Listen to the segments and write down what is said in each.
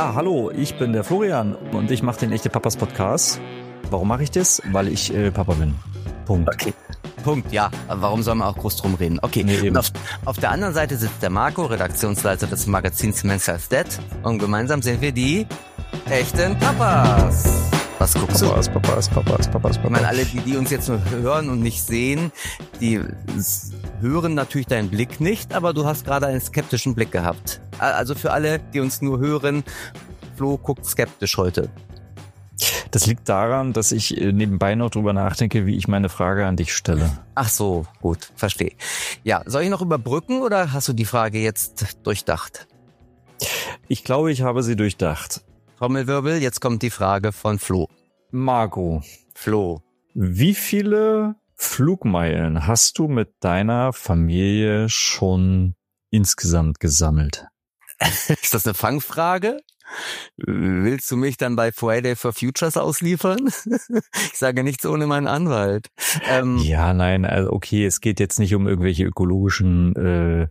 Ja, hallo, ich bin der Florian und ich mache den Echte Papas Podcast. Warum mache ich das? Weil ich Papa bin. Punkt. Okay. Punkt, ja. Aber warum soll man auch groß drum reden? Okay, Nee, und auf der anderen Seite sitzt der Marco, Redaktionsleiter des Magazins Men's Health Dead, und gemeinsam sind wir die echten Papas. Was guckst du? Papas. Ich meine, alle, die uns jetzt nur hören und nicht sehen, die hören natürlich deinen Blick nicht, aber du hast gerade einen skeptischen Blick gehabt. Also für alle, die uns nur hören, Flo guckt skeptisch heute. Das liegt daran, dass ich nebenbei noch drüber nachdenke, wie ich meine Frage an dich stelle. Ach so, gut, verstehe. Ja, soll ich noch überbrücken oder hast du die Frage jetzt durchdacht? Ich glaube, ich habe sie durchdacht. Trommelwirbel, jetzt kommt die Frage von Flo. Marco, Flo. wie viele Flugmeilen hast du mit deiner Familie schon insgesamt gesammelt? Ist das eine Fangfrage? Willst du mich dann bei Friday for Futures ausliefern? Ich sage nichts ohne meinen Anwalt. Ja, nein, also okay, es geht jetzt nicht um irgendwelche ökologischen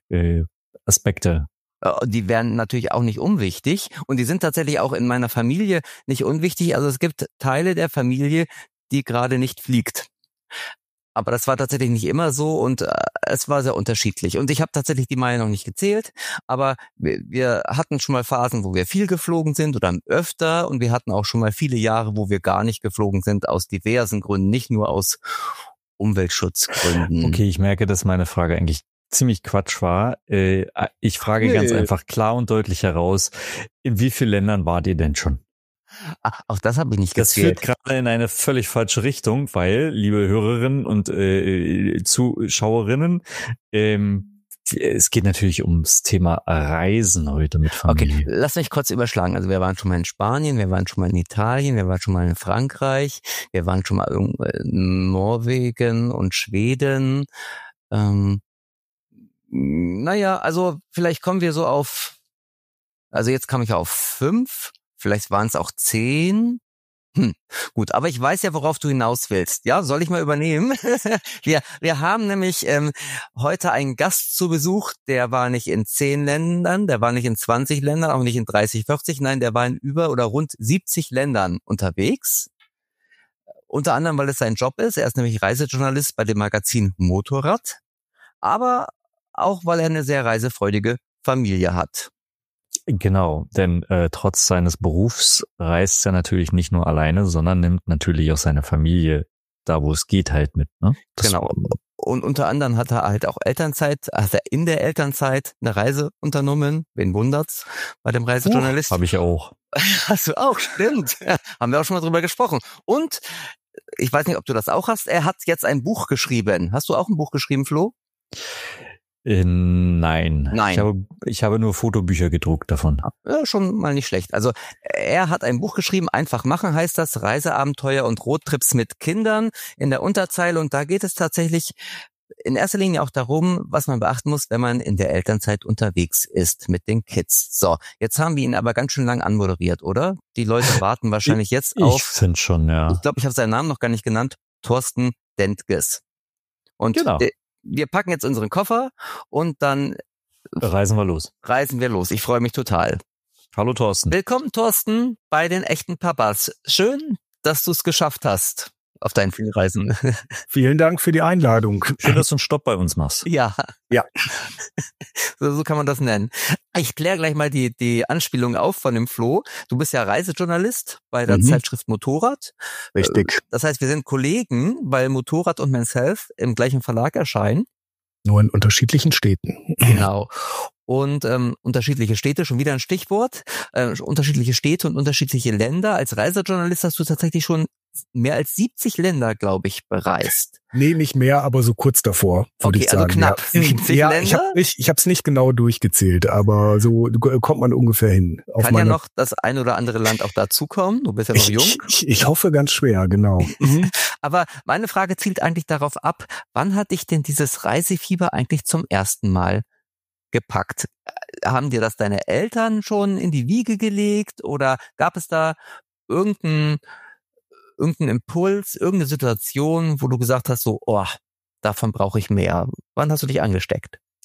Aspekte. Die wären natürlich auch nicht unwichtig und die sind tatsächlich auch in meiner Familie nicht unwichtig. Also es gibt Teile der Familie, die gerade nicht fliegt. Aber das war tatsächlich nicht immer so und es war sehr unterschiedlich. Und ich habe tatsächlich die Meilen noch nicht gezählt, aber wir hatten schon mal Phasen, wo wir viel geflogen sind oder öfter, und wir hatten auch schon mal viele Jahre, wo wir gar nicht geflogen sind, aus diversen Gründen, nicht nur aus Umweltschutzgründen. Okay, ich merke, dass meine Frage eigentlich ziemlich Quatsch war. Ich frage ganz einfach klar und deutlich heraus, in wie vielen Ländern wart ihr denn schon? Auch das habe ich nicht Das gezählt. führt gerade in eine völlig falsche Richtung, weil, liebe Hörerinnen und Zuschauerinnen, es geht natürlich ums Thema Reisen heute mit Familie. Okay, lass mich kurz überschlagen. Also wir waren schon mal in Spanien, wir waren schon mal in Italien, wir waren schon mal in Frankreich, wir waren schon mal in Norwegen und Schweden. Naja, also vielleicht kommen wir so auf, also jetzt kam ich auf 5, vielleicht waren es auch 10. Gut, aber ich weiß ja, worauf du hinaus willst. Ja, soll ich mal übernehmen? Wir haben nämlich heute einen Gast zu Besuch, der war nicht in 10 Ländern, der war nicht in 20 Ländern, auch nicht in 30, 40, nein, der war in über oder rund 70 Ländern unterwegs. Unter anderem, weil es sein Job ist. Er ist nämlich Reisejournalist bei dem Magazin Motorrad, aber auch, weil er eine sehr reisefreudige Familie hat. Genau, denn trotz seines Berufs reist er natürlich nicht nur alleine, sondern nimmt natürlich auch seine Familie da, wo es geht, halt mit. Ne? Genau. Und unter anderem hat er halt auch Elternzeit, also in der Elternzeit eine Reise unternommen. Wen wundert's bei dem Reisejournalist? Habe ich auch. Hast du auch, stimmt. Ja, haben wir auch schon mal drüber gesprochen. Und ich weiß nicht, ob du das auch hast. Er hat jetzt ein Buch geschrieben. Hast du auch ein Buch geschrieben, Flo? Nein. Ich habe nur Fotobücher gedruckt davon. Ja, schon mal nicht schlecht. Also er hat ein Buch geschrieben, Einfach machen heißt das, Reiseabenteuer und Roadtrips mit Kindern in der Unterzeile. Und da geht es tatsächlich in erster Linie auch darum, was man beachten muss, wenn man in der Elternzeit unterwegs ist mit den Kids. So, jetzt haben wir ihn aber ganz schön lang anmoderiert, oder? Die Leute warten wahrscheinlich jetzt auf... Ich finde schon, ja. Ich glaube, ich habe seinen Namen noch gar nicht genannt. Thorsten Dentges. Und genau. Wir packen jetzt unseren Koffer und dann reisen wir los. Ich freue mich total. Hallo Thorsten. Willkommen Thorsten bei den echten Papas. Schön, dass du es geschafft hast auf deinen vielen Reisen. Vielen Dank für die Einladung. Schön, dass du einen Stopp bei uns machst. Ja. Ja. So kann man das nennen. Ich kläre gleich mal die Anspielung auf von dem Flo. Du bist ja Reisejournalist bei der Zeitschrift Motorrad. Richtig. Das heißt, wir sind Kollegen, weil Motorrad und Men's Health im gleichen Verlag erscheinen. Nur in unterschiedlichen Städten. Genau. Und unterschiedliche Städte, schon wieder ein Stichwort. Unterschiedliche Städte und unterschiedliche Länder. Als Reisejournalist hast du tatsächlich schon mehr als 70 Länder, glaube ich, bereist. Nee, nicht mehr, aber so kurz davor, würde ich sagen. Also knapp 70 ja, Länder? Ich habe es nicht genau durchgezählt, aber so kommt man ungefähr hin. Kann ja noch das ein oder andere Land auch dazukommen. Du bist ja noch jung. Ich hoffe ganz schwer, genau. Aber meine Frage zielt eigentlich darauf ab, wann hat dich denn dieses Reisefieber eigentlich zum ersten Mal gepackt? Haben dir das deine Eltern schon in die Wiege gelegt oder gab es da irgendeinen Impuls, irgendeine Situation, wo du gesagt hast, so, davon brauche ich mehr? Wann hast du dich angesteckt?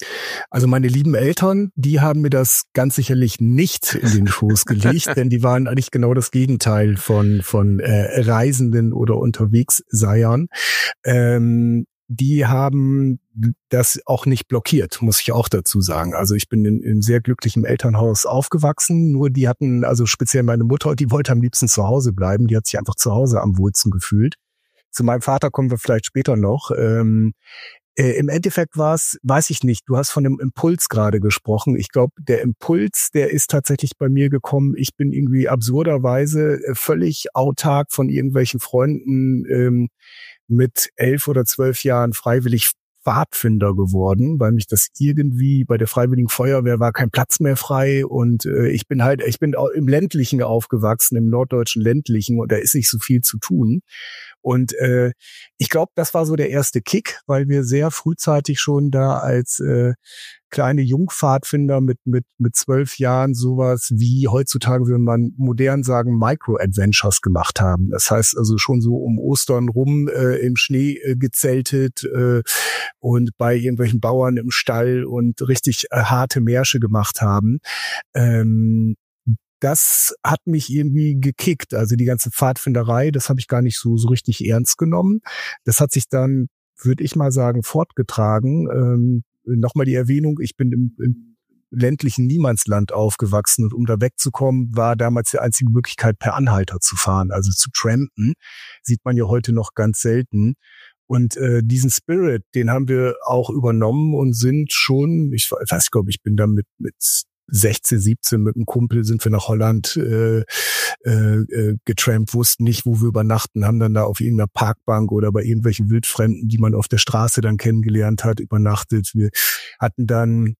Also meine lieben Eltern, die haben mir das ganz sicherlich nicht in den Schoß gelegt, denn die waren eigentlich genau das Gegenteil von Reisenden oder Unterwegsseiern. Die haben das auch nicht blockiert, muss ich auch dazu sagen. Also ich bin in sehr glücklichem Elternhaus aufgewachsen, nur die hatten, also speziell meine Mutter, die wollte am liebsten zu Hause bleiben, die hat sich einfach zu Hause am wohlsten gefühlt. Zu meinem Vater kommen wir vielleicht später noch. Im Endeffekt war es, weiß ich nicht, du hast von dem Impuls gerade gesprochen. Ich glaube, der Impuls, der ist tatsächlich bei mir gekommen. Ich bin irgendwie absurderweise völlig autark von irgendwelchen Freunden mit 11 oder 12 Jahren freiwillig Pfadfinder geworden, weil mich das irgendwie bei der Freiwilligen Feuerwehr war kein Platz mehr frei und ich bin im ländlichen aufgewachsen, im norddeutschen ländlichen, und da ist nicht so viel zu tun. Und ich glaube, das war so der erste Kick, weil wir sehr frühzeitig schon da als kleine Jungpfadfinder mit 12 Jahren sowas wie heutzutage würde man modern sagen Micro-Adventures gemacht haben. Das heißt also schon so um Ostern rum im Schnee gezeltet und bei irgendwelchen Bauern im Stall und richtig harte Märsche gemacht haben. Das hat mich irgendwie gekickt. Also die ganze Pfadfinderei, das habe ich gar nicht so richtig ernst genommen. Das hat sich dann, würde ich mal sagen, fortgetragen. Nochmal die Erwähnung, ich bin im ländlichen Niemandsland aufgewachsen und um da wegzukommen, war damals die einzige Möglichkeit, per Anhalter zu fahren, also zu trampen. Sieht man ja heute noch ganz selten. Und diesen Spirit, den haben wir auch übernommen und sind schon, ich glaube, ich bin da mit 16, 17 mit einem Kumpel sind wir nach Holland getrampt, wussten nicht, wo wir übernachten, haben dann da auf irgendeiner Parkbank oder bei irgendwelchen Wildfremden, die man auf der Straße dann kennengelernt hat, übernachtet. Wir hatten dann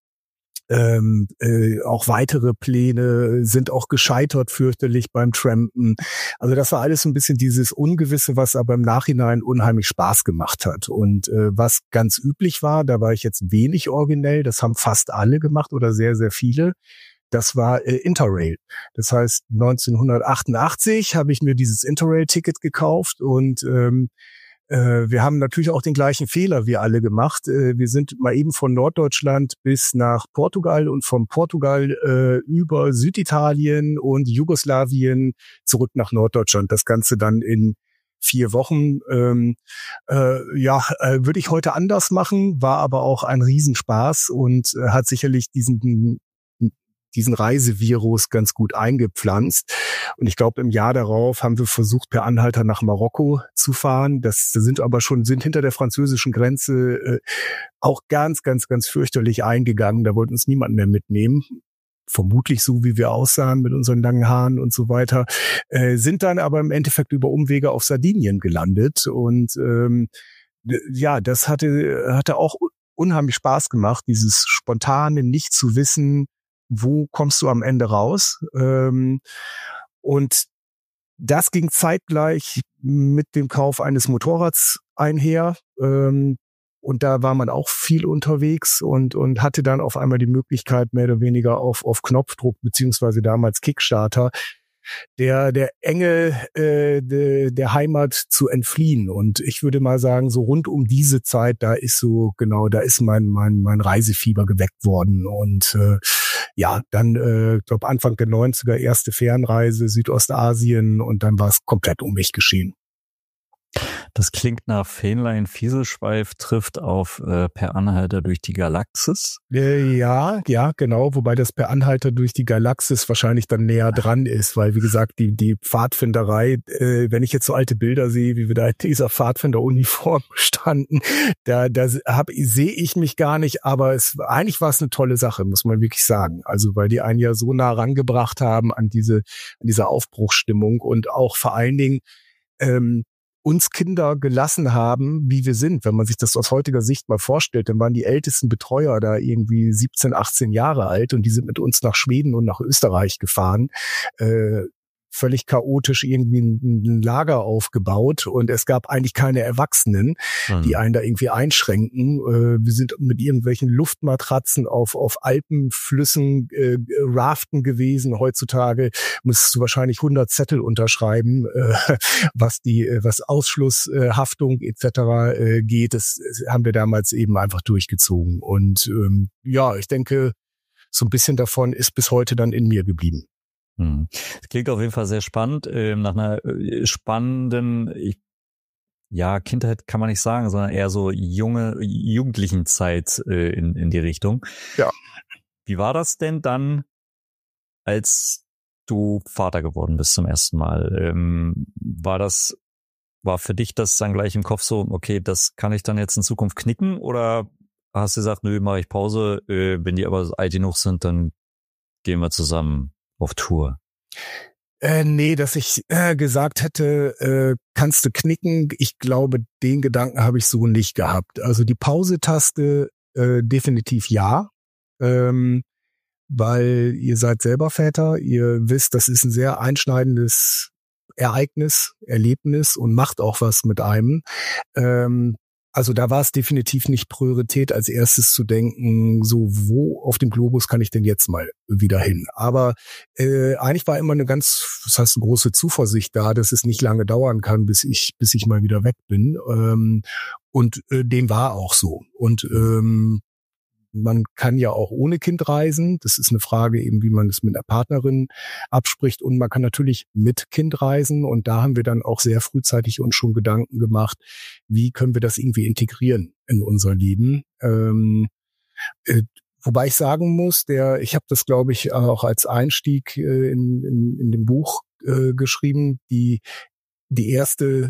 auch weitere Pläne, sind auch gescheitert fürchterlich beim Trampen. Also das war alles so ein bisschen dieses Ungewisse, was aber im Nachhinein unheimlich Spaß gemacht hat. Und was ganz üblich war, da war ich jetzt wenig originell, das haben fast alle gemacht oder sehr, sehr viele. Das war Interrail. Das heißt, 1988 habe ich mir dieses Interrail-Ticket gekauft und wir haben natürlich auch den gleichen Fehler wie alle gemacht. Wir sind mal eben von Norddeutschland bis nach Portugal und von Portugal über Süditalien und Jugoslawien zurück nach Norddeutschland. Das Ganze dann in 4 Wochen. Würde ich heute anders machen, war aber auch ein Riesenspaß und hat sicherlich diesen Reisevirus ganz gut eingepflanzt. Und ich glaube, im Jahr darauf haben wir versucht, per Anhalter nach Marokko zu fahren. Das sind hinter der französischen Grenze auch ganz, ganz, ganz fürchterlich eingegangen. Da wollte uns niemand mehr mitnehmen. Vermutlich so, wie wir aussahen mit unseren langen Haaren und so weiter. Sind dann aber im Endeffekt über Umwege auf Sardinien gelandet. Und das hatte auch unheimlich Spaß gemacht, dieses spontane, nicht zu wissen, wo kommst du am Ende raus? Und das ging zeitgleich mit dem Kauf eines Motorrads einher. Und da war man auch viel unterwegs und hatte dann auf einmal die Möglichkeit, mehr oder weniger auf Knopfdruck, beziehungsweise damals Kickstarter, der Enge der Heimat zu entfliehen. Und ich würde mal sagen, so rund um diese Zeit, da ist mein Reisefieber geweckt worden. Und dann, glaube Anfang der 90er, erste Fernreise, Südostasien, und dann war es komplett um mich geschehen. Das klingt nach Fähnlein Fieselschweif trifft auf Per Anhalter durch die Galaxis. Ja, genau. Wobei das Per Anhalter durch die Galaxis wahrscheinlich dann näher dran ist, weil, wie gesagt, die Pfadfinderei, wenn ich jetzt so alte Bilder sehe, wie wir da in dieser Pfadfinderuniform standen, da sehe ich mich gar nicht, aber eigentlich war es eine tolle Sache, muss man wirklich sagen. Also, weil die einen ja so nah rangebracht haben an diese Aufbruchsstimmung und auch vor allen Dingen, uns Kinder gelassen haben, wie wir sind. Wenn man sich das aus heutiger Sicht mal vorstellt, dann waren die ältesten Betreuer da irgendwie 17, 18 Jahre alt und die sind mit uns nach Schweden und nach Österreich gefahren. völlig chaotisch irgendwie ein Lager aufgebaut und es gab eigentlich keine Erwachsenen, die einen da irgendwie einschränken. Wir sind mit irgendwelchen Luftmatratzen auf Alpenflüssen raften gewesen. Heutzutage musst du wahrscheinlich 100 Zettel unterschreiben, was Ausschlusshaftung etc. geht. Das haben wir damals eben einfach durchgezogen. Und ja, ich denke, so ein bisschen davon ist bis heute dann in mir geblieben. Das klingt auf jeden Fall sehr spannend. Nach einer spannenden, Kindheit kann man nicht sagen, sondern eher so jugendlichen Zeit in die Richtung. Ja. Wie war das denn dann, als du Vater geworden bist zum ersten Mal? War für dich das dann gleich im Kopf so, okay, das kann ich dann jetzt in Zukunft knicken? Oder hast du gesagt, nö, mache ich Pause, wenn die aber alt genug sind, dann gehen wir zusammen auf Tour? Nee, dass ich gesagt hätte, kannst du knicken. Ich glaube, den Gedanken habe ich so nicht gehabt. Also die Pause-Taste definitiv ja, weil ihr seid selber Väter. Ihr wisst, das ist ein sehr einschneidendes Erlebnis und macht auch was mit einem. Also da war es definitiv nicht Priorität, als erstes zu denken, so wo auf dem Globus kann ich denn jetzt mal wieder hin? Aber eigentlich war immer eine große Zuversicht da, dass es nicht lange dauern kann, bis ich mal wieder weg bin. Und dem war auch so. Und man kann ja auch ohne Kind reisen. Das ist eine Frage eben, wie man es mit einer Partnerin abspricht. Und man kann natürlich mit Kind reisen. Und da haben wir dann auch sehr frühzeitig uns schon Gedanken gemacht, wie können wir das irgendwie integrieren in unser Leben. Wobei ich sagen muss, ich habe das, glaube ich, auch als Einstieg in dem Buch geschrieben, die erste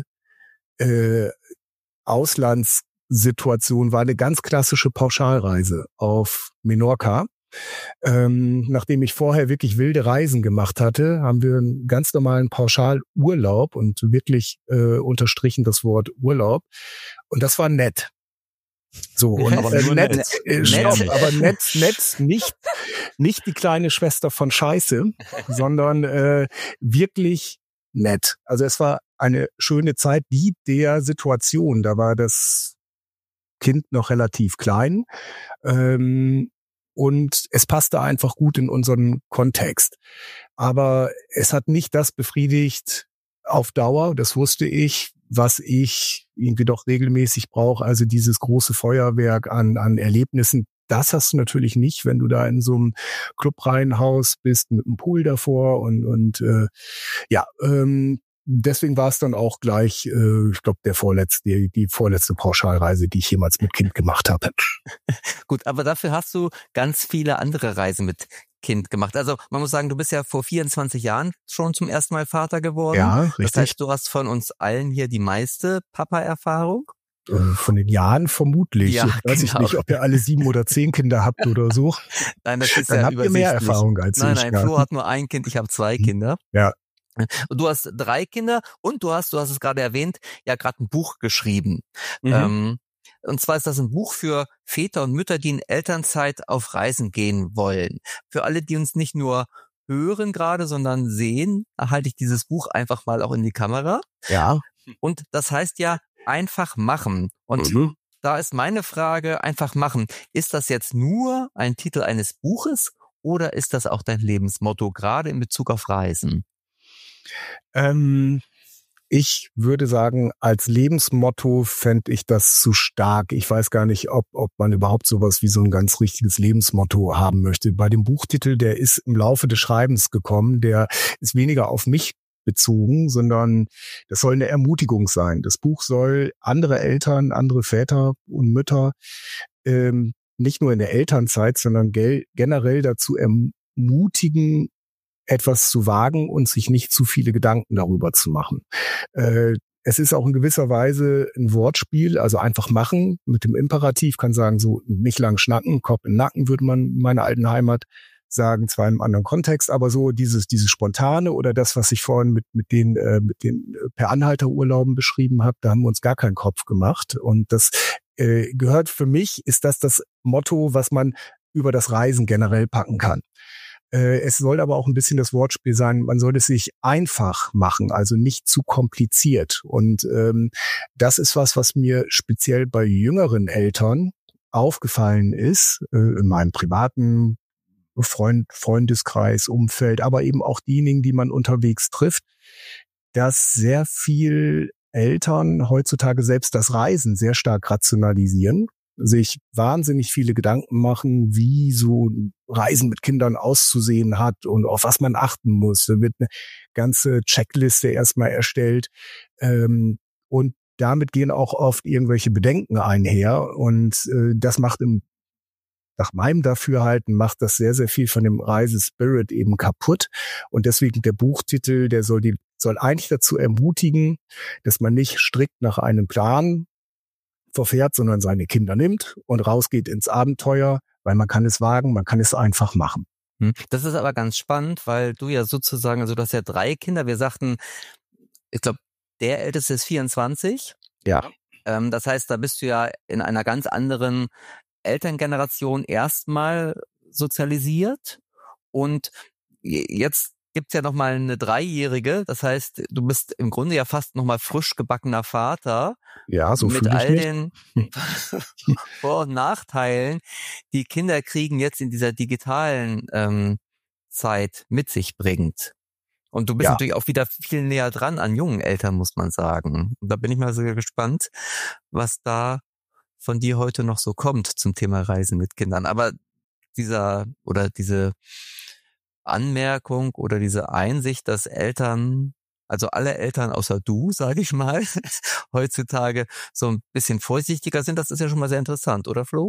Auslandssituation war eine ganz klassische Pauschalreise auf Menorca. Nachdem ich vorher wirklich wilde Reisen gemacht hatte, haben wir einen ganz normalen Pauschalurlaub und wirklich unterstrichen das Wort Urlaub. Und das war nett. So, und aber nur nett, nett. aber nett, nicht die kleine Schwester von Scheiße, sondern wirklich nett. Also es war eine schöne Zeit, der Situation. Da war das Kind noch relativ klein und es passte einfach gut in unseren Kontext. Aber es hat nicht das befriedigt auf Dauer, das wusste ich, was ich irgendwie doch regelmäßig brauche. Also dieses große Feuerwerk an Erlebnissen. Das hast du natürlich nicht, wenn du da in so einem Clubreihenhaus bist mit einem Pool davor und deswegen war es dann auch gleich, ich glaube, die vorletzte Pauschalreise, die ich jemals mit Kind gemacht habe. Gut, aber dafür hast du ganz viele andere Reisen mit Kind gemacht. Also man muss sagen, du bist ja vor 24 Jahren schon zum ersten Mal Vater geworden. Ja, richtig. Das heißt, du hast von uns allen hier die meiste Papa-Erfahrung. Von den Jahren vermutlich. Ja, weiß ich nicht, ob ihr alle 7 oder 10 Kinder habt oder so. Nein, das ist Dann ja habt ihr mehr Erfahrung als ich. Nein, Flo hat nur ein Kind, ich habe 2 Kinder. Ja. Und du hast 3 Kinder und du hast es gerade erwähnt, ja gerade ein Buch geschrieben. Und zwar ist das ein Buch für Väter und Mütter, die in Elternzeit auf Reisen gehen wollen. Für alle, die uns nicht nur hören gerade, sondern sehen, halte ich dieses Buch einfach mal auch in die Kamera. Ja. Und das heißt ja, einfach machen. Und da ist meine Frage, einfach machen. Ist das jetzt nur ein Titel eines Buches oder ist das auch dein Lebensmotto, gerade in Bezug auf Reisen? Ich würde sagen, als Lebensmotto fände ich das zu stark. Ich weiß gar nicht, ob man überhaupt sowas wie so ein ganz richtiges Lebensmotto haben möchte. Bei dem Buchtitel, der ist im Laufe des Schreibens gekommen, der ist weniger auf mich bezogen, sondern das soll eine Ermutigung sein. Das Buch soll andere Eltern, andere Väter und Mütter nicht nur in der Elternzeit, sondern generell dazu ermutigen, etwas zu wagen und sich nicht zu viele Gedanken darüber zu machen. Es ist auch in gewisser Weise ein Wortspiel, also einfach machen. Mit dem Imperativ kann sagen, so nicht lang schnacken, Kopf in den Nacken, würde man in meiner alten Heimat sagen, zwar in einem anderen Kontext, aber so dieses Spontane oder das, was ich vorhin mit den per Anhalterurlauben beschrieben habe, da haben wir uns gar keinen Kopf gemacht. Und das gehört für mich, ist das Motto, was man über das Reisen generell packen kann. Es soll aber auch ein bisschen das Wortspiel sein, man soll es sich einfach machen, also nicht zu kompliziert. Und das ist was mir speziell bei jüngeren Eltern aufgefallen ist, in meinem privaten Freundeskreis, Umfeld, aber eben auch diejenigen, die man unterwegs trifft, dass sehr viel Eltern heutzutage selbst das Reisen sehr stark rationalisieren, sich wahnsinnig viele Gedanken machen, wie so Reisen mit Kindern auszusehen hat und auf was man achten muss. Da wird eine ganze Checkliste erstmal erstellt, und damit gehen auch oft irgendwelche Bedenken einher, und das macht nach meinem Dafürhalten macht das sehr, sehr viel von dem Reisespirit eben kaputt. Und deswegen der Buchtitel, der soll eigentlich dazu ermutigen, dass man nicht strikt nach einem Plan verfährt, sondern seine Kinder nimmt und rausgeht ins Abenteuer, weil man kann es wagen, man kann es einfach machen. Das ist aber ganz spannend, weil du ja sozusagen, also du hast ja 3 Kinder, wir sagten, ich glaube, der Älteste ist 24. Ja. Das heißt, da bist du ja in einer ganz anderen Elterngeneration erstmal sozialisiert, und jetzt gibt's ja nochmal eine 3-Jährige, das heißt, du bist im Grunde ja fast nochmal frisch gebackener Vater. Ja, so mit all mich. den Vor- und Nachteilen, die Kinder kriegen jetzt in dieser digitalen Zeit mit sich bringt. Und du bist natürlich auch wieder viel näher dran an jungen Eltern, muss man sagen. Und da bin ich mal sehr gespannt, was da von dir heute noch so kommt zum Thema Reisen mit Kindern. Aber diese Anmerkung oder diese Einsicht, dass Eltern, also alle Eltern außer du, sage ich mal, heutzutage so ein bisschen vorsichtiger sind, das ist ja schon mal sehr interessant, oder Flo?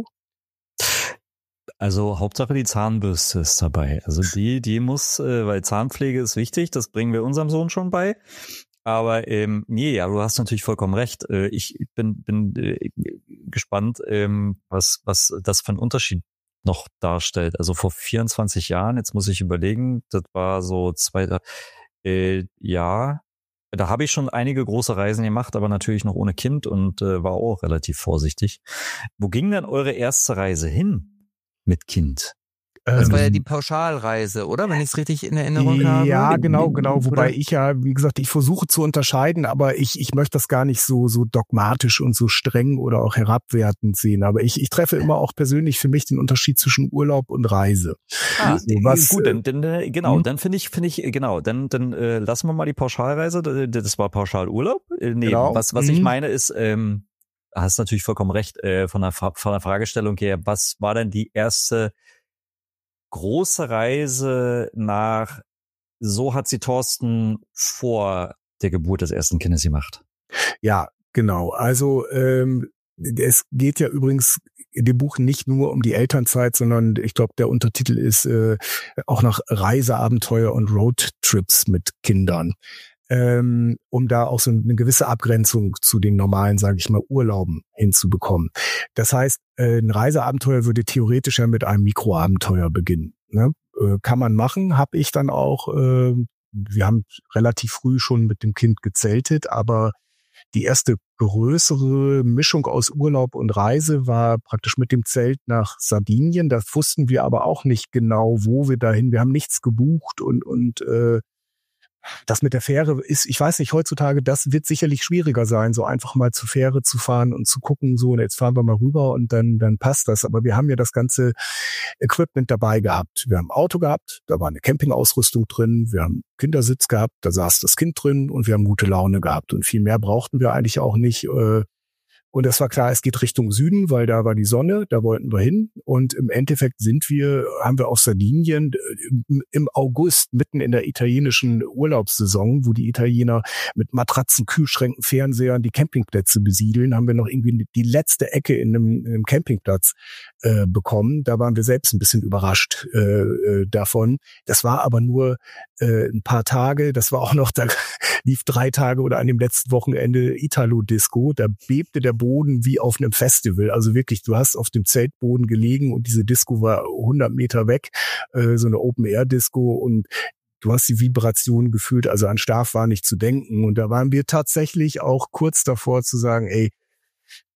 Also Hauptsache die Zahnbürste ist dabei. Also die muss, weil Zahnpflege ist wichtig, das bringen wir unserem Sohn schon bei. Aber nee, ja, du hast natürlich vollkommen recht. Ich bin gespannt, was das für einen Unterschied noch darstellt. Also vor 24 Jahren, jetzt muss ich überlegen, das war so ja, da habe ich schon einige große Reisen gemacht, aber natürlich noch ohne Kind und war auch relativ vorsichtig. Wo ging denn eure erste Reise hin mit Kind? Das war ja die Pauschalreise, oder? Wenn ich es richtig in Erinnerung habe. Ja, genau. Wobei oder? ich ja, wie gesagt, ich versuche zu unterscheiden, aber ich möchte das gar nicht so dogmatisch und so streng oder auch herabwertend sehen. Aber ich treffe immer auch persönlich für mich den Unterschied zwischen Urlaub und Reise. Gut, dann finde ich, genau, dann lassen wir mal die Pauschalreise, das war Pauschalurlaub. Nee, genau. Was ich meine ist, hast natürlich vollkommen recht, von der Fragestellung her, was war denn die erste große Reise nach, so hat sie Thorsten vor der Geburt des ersten Kindes gemacht? Ja, genau. Also es geht ja übrigens in dem Buch nicht nur um die Elternzeit, sondern ich glaube, der Untertitel ist auch nach Reiseabenteuer und Roadtrips mit Kindern. Um da auch so eine gewisse Abgrenzung zu den normalen, sage ich mal, Urlauben hinzubekommen. Das heißt, ein Reiseabenteuer würde theoretisch ja mit einem Mikroabenteuer beginnen. Ne? Kann man machen, habe ich dann auch. Wir haben relativ früh schon mit dem Kind gezeltet, aber die erste größere Mischung aus Urlaub und Reise war praktisch mit dem Zelt nach Sardinien. Das wussten wir aber auch nicht genau, wo wir dahin. Wir haben nichts gebucht und das mit der Fähre ist, ich weiß nicht, heutzutage, das wird sicherlich schwieriger sein, so einfach mal zur Fähre zu fahren und zu gucken, so, jetzt fahren wir mal rüber und dann passt das. Aber wir haben ja das ganze Equipment dabei gehabt. Wir haben ein Auto gehabt, da war eine Campingausrüstung drin, wir haben einen Kindersitz gehabt, da saß das Kind drin und wir haben gute Laune gehabt. Und viel mehr brauchten wir eigentlich auch nicht. Und es war klar, es geht Richtung Süden, weil da war die Sonne, da wollten wir hin. Und im Endeffekt haben wir auf Sardinien im August, mitten in der italienischen Urlaubssaison, wo die Italiener mit Matratzen, Kühlschränken, Fernsehern die Campingplätze besiedeln, haben wir noch irgendwie die letzte Ecke in einem Campingplatz bekommen. Da waren wir selbst ein bisschen überrascht davon. Das war aber nur ein paar Tage. Das war auch noch, da lief 3 Tage oder an dem letzten Wochenende Italo-Disco. Da bebte der Boden wie auf einem Festival. Also wirklich, du hast auf dem Zeltboden gelegen und diese Disco war 100 Meter weg, so eine Open-Air-Disco, und du hast die Vibration gefühlt, also an Schlaf war nicht zu denken. Und da waren wir tatsächlich auch kurz davor zu sagen, ey,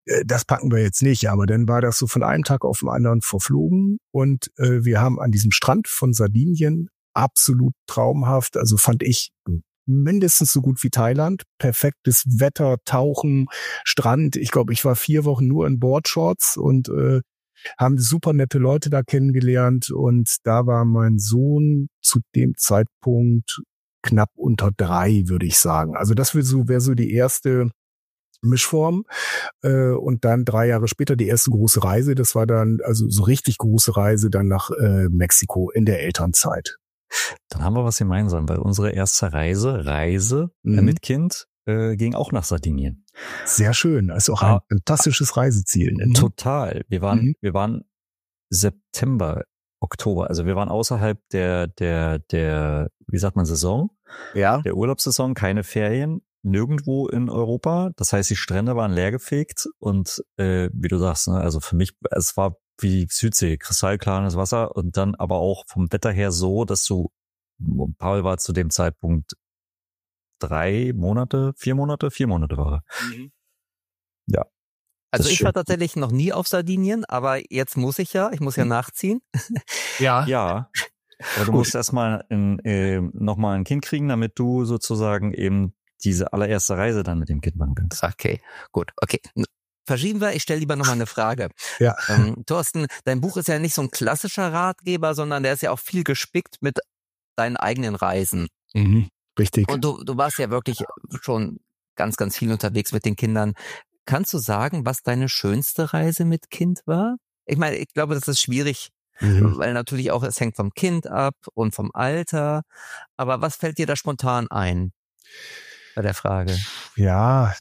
das packen wir jetzt nicht, aber dann war das so von einem Tag auf den anderen verflogen und wir haben an diesem Strand von Sardinien absolut traumhaft, also fand ich mindestens so gut wie Thailand, perfektes Wetter, Tauchen, Strand. Ich glaube, ich war 4 Wochen nur in Boardshorts und haben super nette Leute da kennengelernt und da war mein Sohn zu dem Zeitpunkt knapp unter 3, würde ich sagen. Also das wäre so die erste Mischform und dann 3 Jahre später die erste große Reise. Das war dann also so richtig große Reise dann nach Mexiko in der Elternzeit. Dann haben wir was gemeinsam, weil unsere erste Reise mit Kind ging auch nach Sardinien. Sehr schön, also auch ein fantastisches Reiseziel. Ne? Total. Wir waren September, Oktober, also wir waren außerhalb der wie sagt man, Saison, der Urlaubssaison, keine Ferien, nirgendwo in Europa. Das heißt, die Strände waren leergefegt und wie du sagst, ne, also für mich, es war wie Südsee, kristallklares Wasser und dann aber auch vom Wetter her so, dass Paul war zu dem Zeitpunkt 4 Monate war er. Mhm. Ja. Also ich war tatsächlich noch nie auf Sardinien, aber jetzt muss ich ja nachziehen. Ja. Ja. Aber du musst erstmal nochmal ein Kind kriegen, damit du sozusagen eben diese allererste Reise dann mit dem Kind machen kannst. Okay, gut, okay. Verschieben wir, ich stelle lieber nochmal eine Frage. Ja. Thorsten, dein Buch ist ja nicht so ein klassischer Ratgeber, sondern der ist ja auch viel gespickt mit deinen eigenen Reisen. Mhm, richtig. Und du warst ja wirklich schon ganz, ganz viel unterwegs mit den Kindern. Kannst du sagen, was deine schönste Reise mit Kind war? Ich meine, ich glaube, das ist schwierig, weil natürlich auch, es hängt vom Kind ab und vom Alter. Aber was fällt dir da spontan ein bei der Frage? Ja,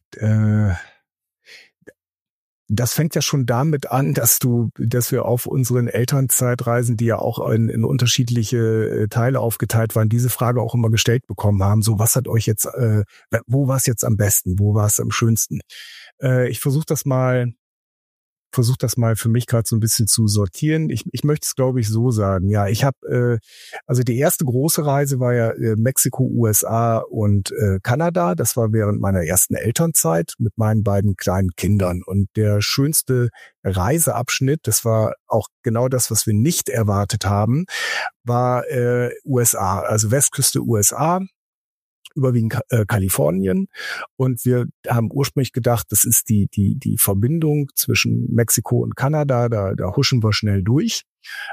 das fängt ja schon damit an, dass wir auf unseren Elternzeitreisen, die ja auch in unterschiedliche Teile aufgeteilt waren, diese Frage auch immer gestellt bekommen haben. So, was hat euch jetzt, wo war es jetzt am besten? Wo war es am schönsten? Ich versuche das mal für mich gerade so ein bisschen zu sortieren. Ich möchte es, glaube ich, so sagen. Ja, ich habe, also die erste große Reise war ja Mexiko, USA und Kanada. Das war während meiner ersten Elternzeit mit meinen beiden kleinen Kindern. Und der schönste Reiseabschnitt, das war auch genau das, was wir nicht erwartet haben, war USA, also Westküste USA. Überwiegend Kalifornien und wir haben ursprünglich gedacht, das ist die Verbindung zwischen Mexiko und Kanada, da huschen wir schnell durch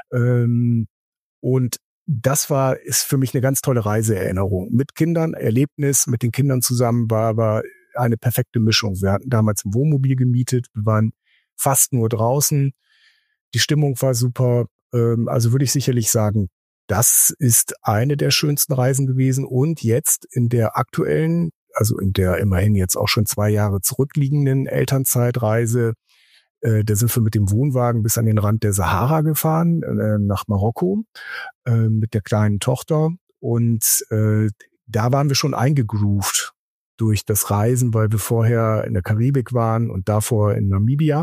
und das ist für mich eine ganz tolle Reiseerinnerung. Mit Kindern, Erlebnis, mit den Kindern zusammen war eine perfekte Mischung. Wir hatten damals ein Wohnmobil gemietet, wir waren fast nur draußen, die Stimmung war super, also würde ich sicherlich sagen, das ist eine der schönsten Reisen gewesen. Und jetzt in der aktuellen, also in der immerhin jetzt auch schon 2 Jahre zurückliegenden Elternzeitreise, da sind wir mit dem Wohnwagen bis an den Rand der Sahara gefahren, nach Marokko, mit der kleinen Tochter. Und da waren wir schon eingegroovt durch das Reisen, weil wir vorher in der Karibik waren und davor in Namibia.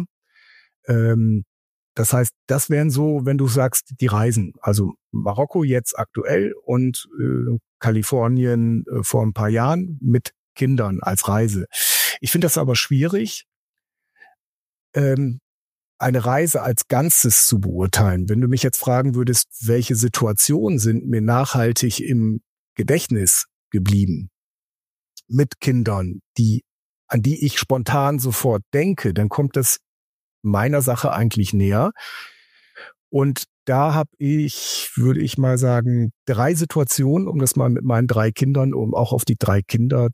Das heißt, das wären so, wenn du sagst, die Reisen. Also Marokko jetzt aktuell und Kalifornien vor ein paar Jahren mit Kindern als Reise. Ich finde das aber schwierig, eine Reise als Ganzes zu beurteilen. Wenn du mich jetzt fragen würdest, welche Situationen sind mir nachhaltig im Gedächtnis geblieben mit Kindern, an die ich spontan sofort denke, dann kommt das meiner Sache eigentlich näher. Und da habe ich, würde ich mal sagen, 3 Situationen, um das mal mit meinen 3 Kindern, um auch auf die 3 Kinder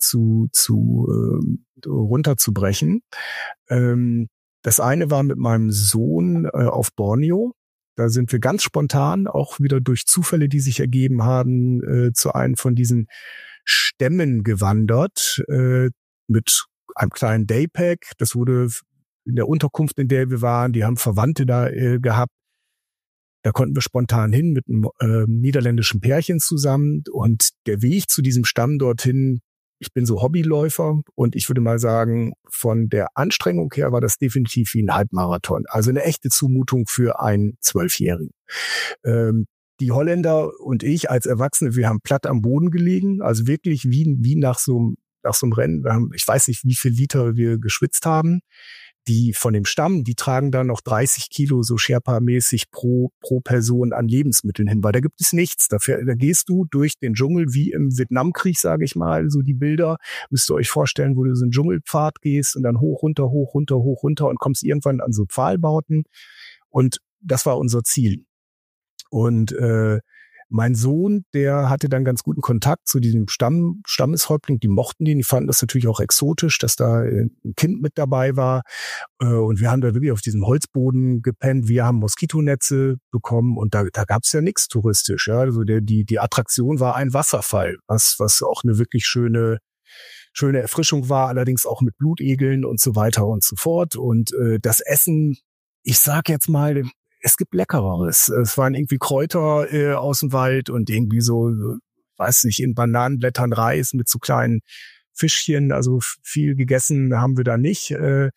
runterzubrechen. Das eine war mit meinem Sohn auf Borneo. Da sind wir ganz spontan, auch wieder durch Zufälle, die sich ergeben haben, zu einem von diesen Stämmen gewandert, mit einem kleinen Daypack. Das wurde in der Unterkunft, in der wir waren, die haben Verwandte da gehabt. Da konnten wir spontan hin mit einem niederländischen Pärchen zusammen. Und der Weg zu diesem Stamm dorthin, ich bin so Hobbyläufer und ich würde mal sagen, von der Anstrengung her war das definitiv wie ein Halbmarathon. Also eine echte Zumutung für einen 12-Jährigen. Die Holländer und ich als Erwachsene, wir haben platt am Boden gelegen, also wirklich wie nach so einem Rennen. Ich weiß nicht, wie viel Liter wir geschwitzt haben. die von dem Stamm, die tragen da noch 30 Kilo so Sherpa-mäßig pro Person an Lebensmitteln hin, weil da gibt es nichts. Da gehst du durch den Dschungel wie im Vietnamkrieg, sage ich mal, so die Bilder. Müsst ihr euch vorstellen, wo du so einen Dschungelpfad gehst und dann hoch, runter und kommst irgendwann an so Pfahlbauten. Und das war unser Ziel. Und mein Sohn, der hatte dann ganz guten Kontakt zu diesem Stammeshäuptling. Die mochten den, die fanden das natürlich auch exotisch, dass da ein Kind mit dabei war. Und wir haben da wirklich auf diesem Holzboden gepennt. Wir haben Moskitonetze bekommen und da gab's ja nichts touristisch. Ja, also die Attraktion war ein Wasserfall, was auch eine wirklich schöne Erfrischung war, allerdings auch mit Blutegeln und so weiter und so fort. Und das Essen, ich sag jetzt mal, es gibt Leckereres. Es waren irgendwie Kräuter aus dem Wald und irgendwie so, weiß nicht, in Bananenblättern Reis mit so kleinen Fischchen. Also viel gegessen haben wir da nicht.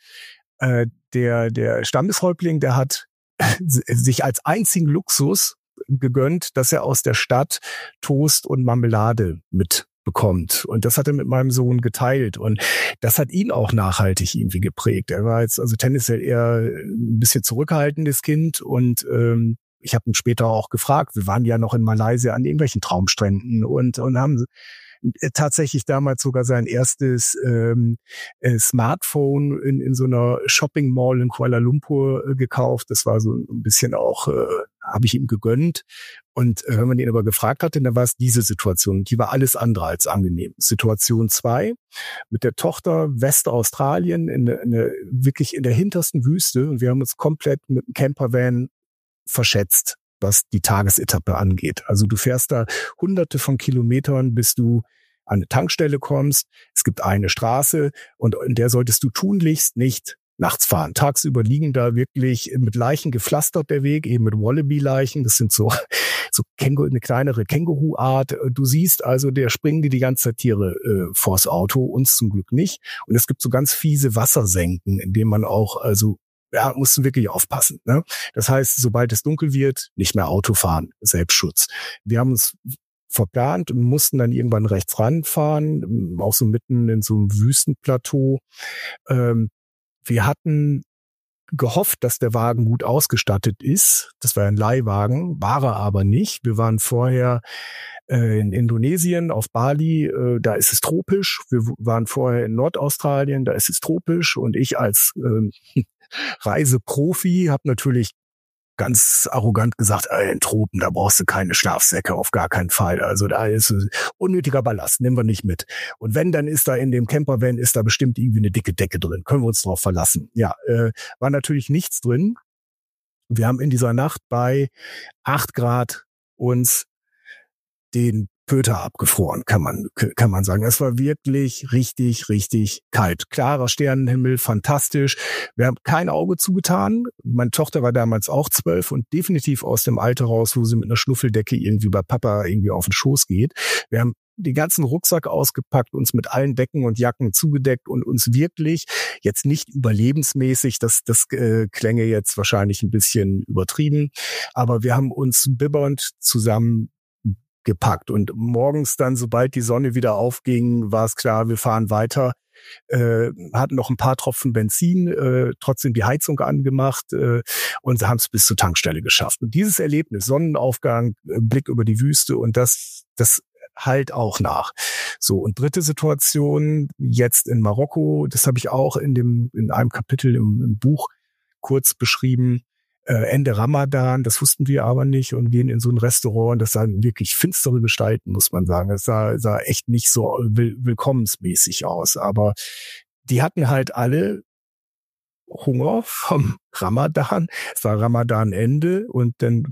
Der Stammeshäuptling, der hat sich als einzigen Luxus gegönnt, dass er aus der Stadt Toast und Marmelade mitbekommt. Und das hat er mit meinem Sohn geteilt. Und das hat ihn auch nachhaltig irgendwie geprägt. Er war jetzt also tendenziell eher ein bisschen zurückhaltendes Kind und ich habe ihn später auch gefragt, wir waren ja noch in Malaysia an irgendwelchen Traumstränden und haben tatsächlich damals sogar sein erstes Smartphone in so einer Shopping Mall in Kuala Lumpur gekauft. Das war so ein bisschen auch, habe ich ihm gegönnt. Und wenn man ihn aber gefragt hatte, dann war es diese Situation. Die war alles andere als angenehm. Situation 2, mit der Tochter Westaustralien wirklich in der hintersten Wüste. Und wir haben uns komplett mit dem Campervan verschätzt, was die Tagesetappe angeht. Also du fährst da hunderte von Kilometern, bis du an eine Tankstelle kommst. Es gibt eine Straße und in der solltest du tunlichst nicht nachts fahren. Tagsüber liegen da wirklich mit Leichen gepflastert der Weg, eben mit Wallaby-Leichen. Das sind so eine kleinere Känguru-Art. Du siehst also, der springen dir die ganze Zeit Tiere vors Auto, uns zum Glück nicht. Und es gibt so ganz fiese Wassersenken, in denen man auch, also ja, mussten wirklich aufpassen. Ne? Das heißt, sobald es dunkel wird, nicht mehr Auto fahren, Selbstschutz. Wir haben uns verplant und mussten dann irgendwann rechts ranfahren, auch so mitten in so einem Wüstenplateau. Wir hatten gehofft, dass der Wagen gut ausgestattet ist. Das war ein Leihwagen, war er aber nicht. Wir waren vorher in Indonesien, auf Bali, da ist es tropisch. Wir waren vorher in Nordaustralien, da ist es tropisch. Und ich als Reiseprofi habe natürlich ganz arrogant gesagt, in Tropen, da brauchst du keine Schlafsäcke, auf gar keinen Fall. Also da ist unnötiger Ballast, nehmen wir nicht mit. Und wenn, dann ist da in dem Campervan, ist da bestimmt irgendwie eine dicke Decke drin. Können wir uns drauf verlassen. Ja, war natürlich nichts drin. Wir haben in dieser Nacht bei 8 Grad uns den Pöter abgefroren, kann man sagen. Es war wirklich richtig, richtig kalt. Klarer Sternenhimmel, fantastisch. Wir haben kein Auge zugetan. Meine Tochter war damals auch 12 und definitiv aus dem Alter raus, wo sie mit einer Schnuffeldecke irgendwie bei Papa irgendwie auf den Schoß geht. Wir haben den ganzen Rucksack ausgepackt, uns mit allen Decken und Jacken zugedeckt und uns wirklich jetzt nicht überlebensmäßig, das klänge jetzt wahrscheinlich ein bisschen übertrieben, aber wir haben uns bibbernd zusammen gepackt und morgens dann, sobald die Sonne wieder aufging, war es klar, wir fahren weiter, hatten noch ein paar Tropfen Benzin, trotzdem die Heizung angemacht und haben es bis zur Tankstelle geschafft. Und dieses Erlebnis, Sonnenaufgang, Blick über die Wüste und das halt auch nach. So, und dritte Situation, jetzt in Marokko, das habe ich auch in einem Kapitel im Buch kurz beschrieben, Ende Ramadan, das wussten wir aber nicht und gehen in so ein Restaurant, das sah wirklich finstere Gestalten, muss man sagen. Das sah echt nicht so willkommensmäßig aus, aber die hatten halt alle Hunger vom Ramadan. Es war Ramadanende und dann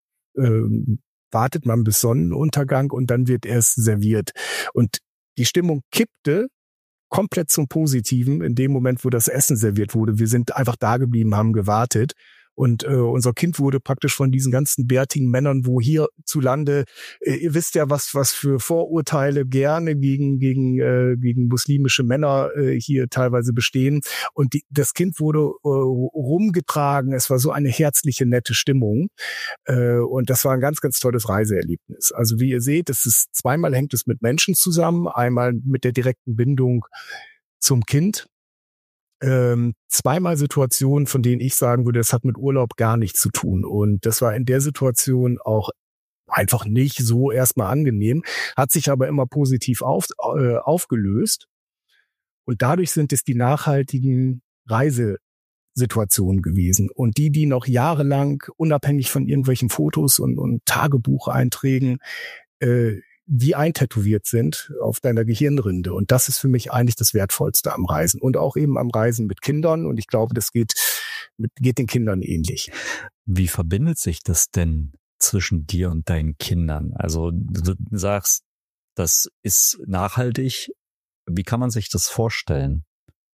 wartet man bis Sonnenuntergang und dann wird erst serviert. Und die Stimmung kippte komplett zum Positiven in dem Moment, wo das Essen serviert wurde. Wir sind einfach da geblieben, haben gewartet. Und unser Kind wurde praktisch von diesen ganzen bärtigen Männern, wo hierzulande, ihr wisst ja, was für Vorurteile gerne gegen muslimische Männer hier teilweise bestehen. Und das Kind wurde rumgetragen. Es war so eine herzliche, nette Stimmung. Und das war ein ganz, ganz tolles Reiseerlebnis. Also wie ihr seht, zweimal hängt es mit Menschen zusammen. Einmal mit der direkten Bindung zum Kind. zweimal Situationen, von denen ich sagen würde, das hat mit Urlaub gar nichts zu tun. Und das war in der Situation auch einfach nicht so erstmal angenehm, hat sich aber immer positiv aufgelöst. Und dadurch sind es die nachhaltigen Reisesituationen gewesen. Und die noch jahrelang unabhängig von irgendwelchen Fotos und Tagebucheinträgen wie eintätowiert sind auf deiner Gehirnrinde. Und das ist für mich eigentlich das Wertvollste am Reisen. Und auch eben am Reisen mit Kindern. Und ich glaube, das geht den Kindern ähnlich. Wie verbindet sich das denn zwischen dir und deinen Kindern? Also du sagst, das ist nachhaltig. Wie kann man sich das vorstellen?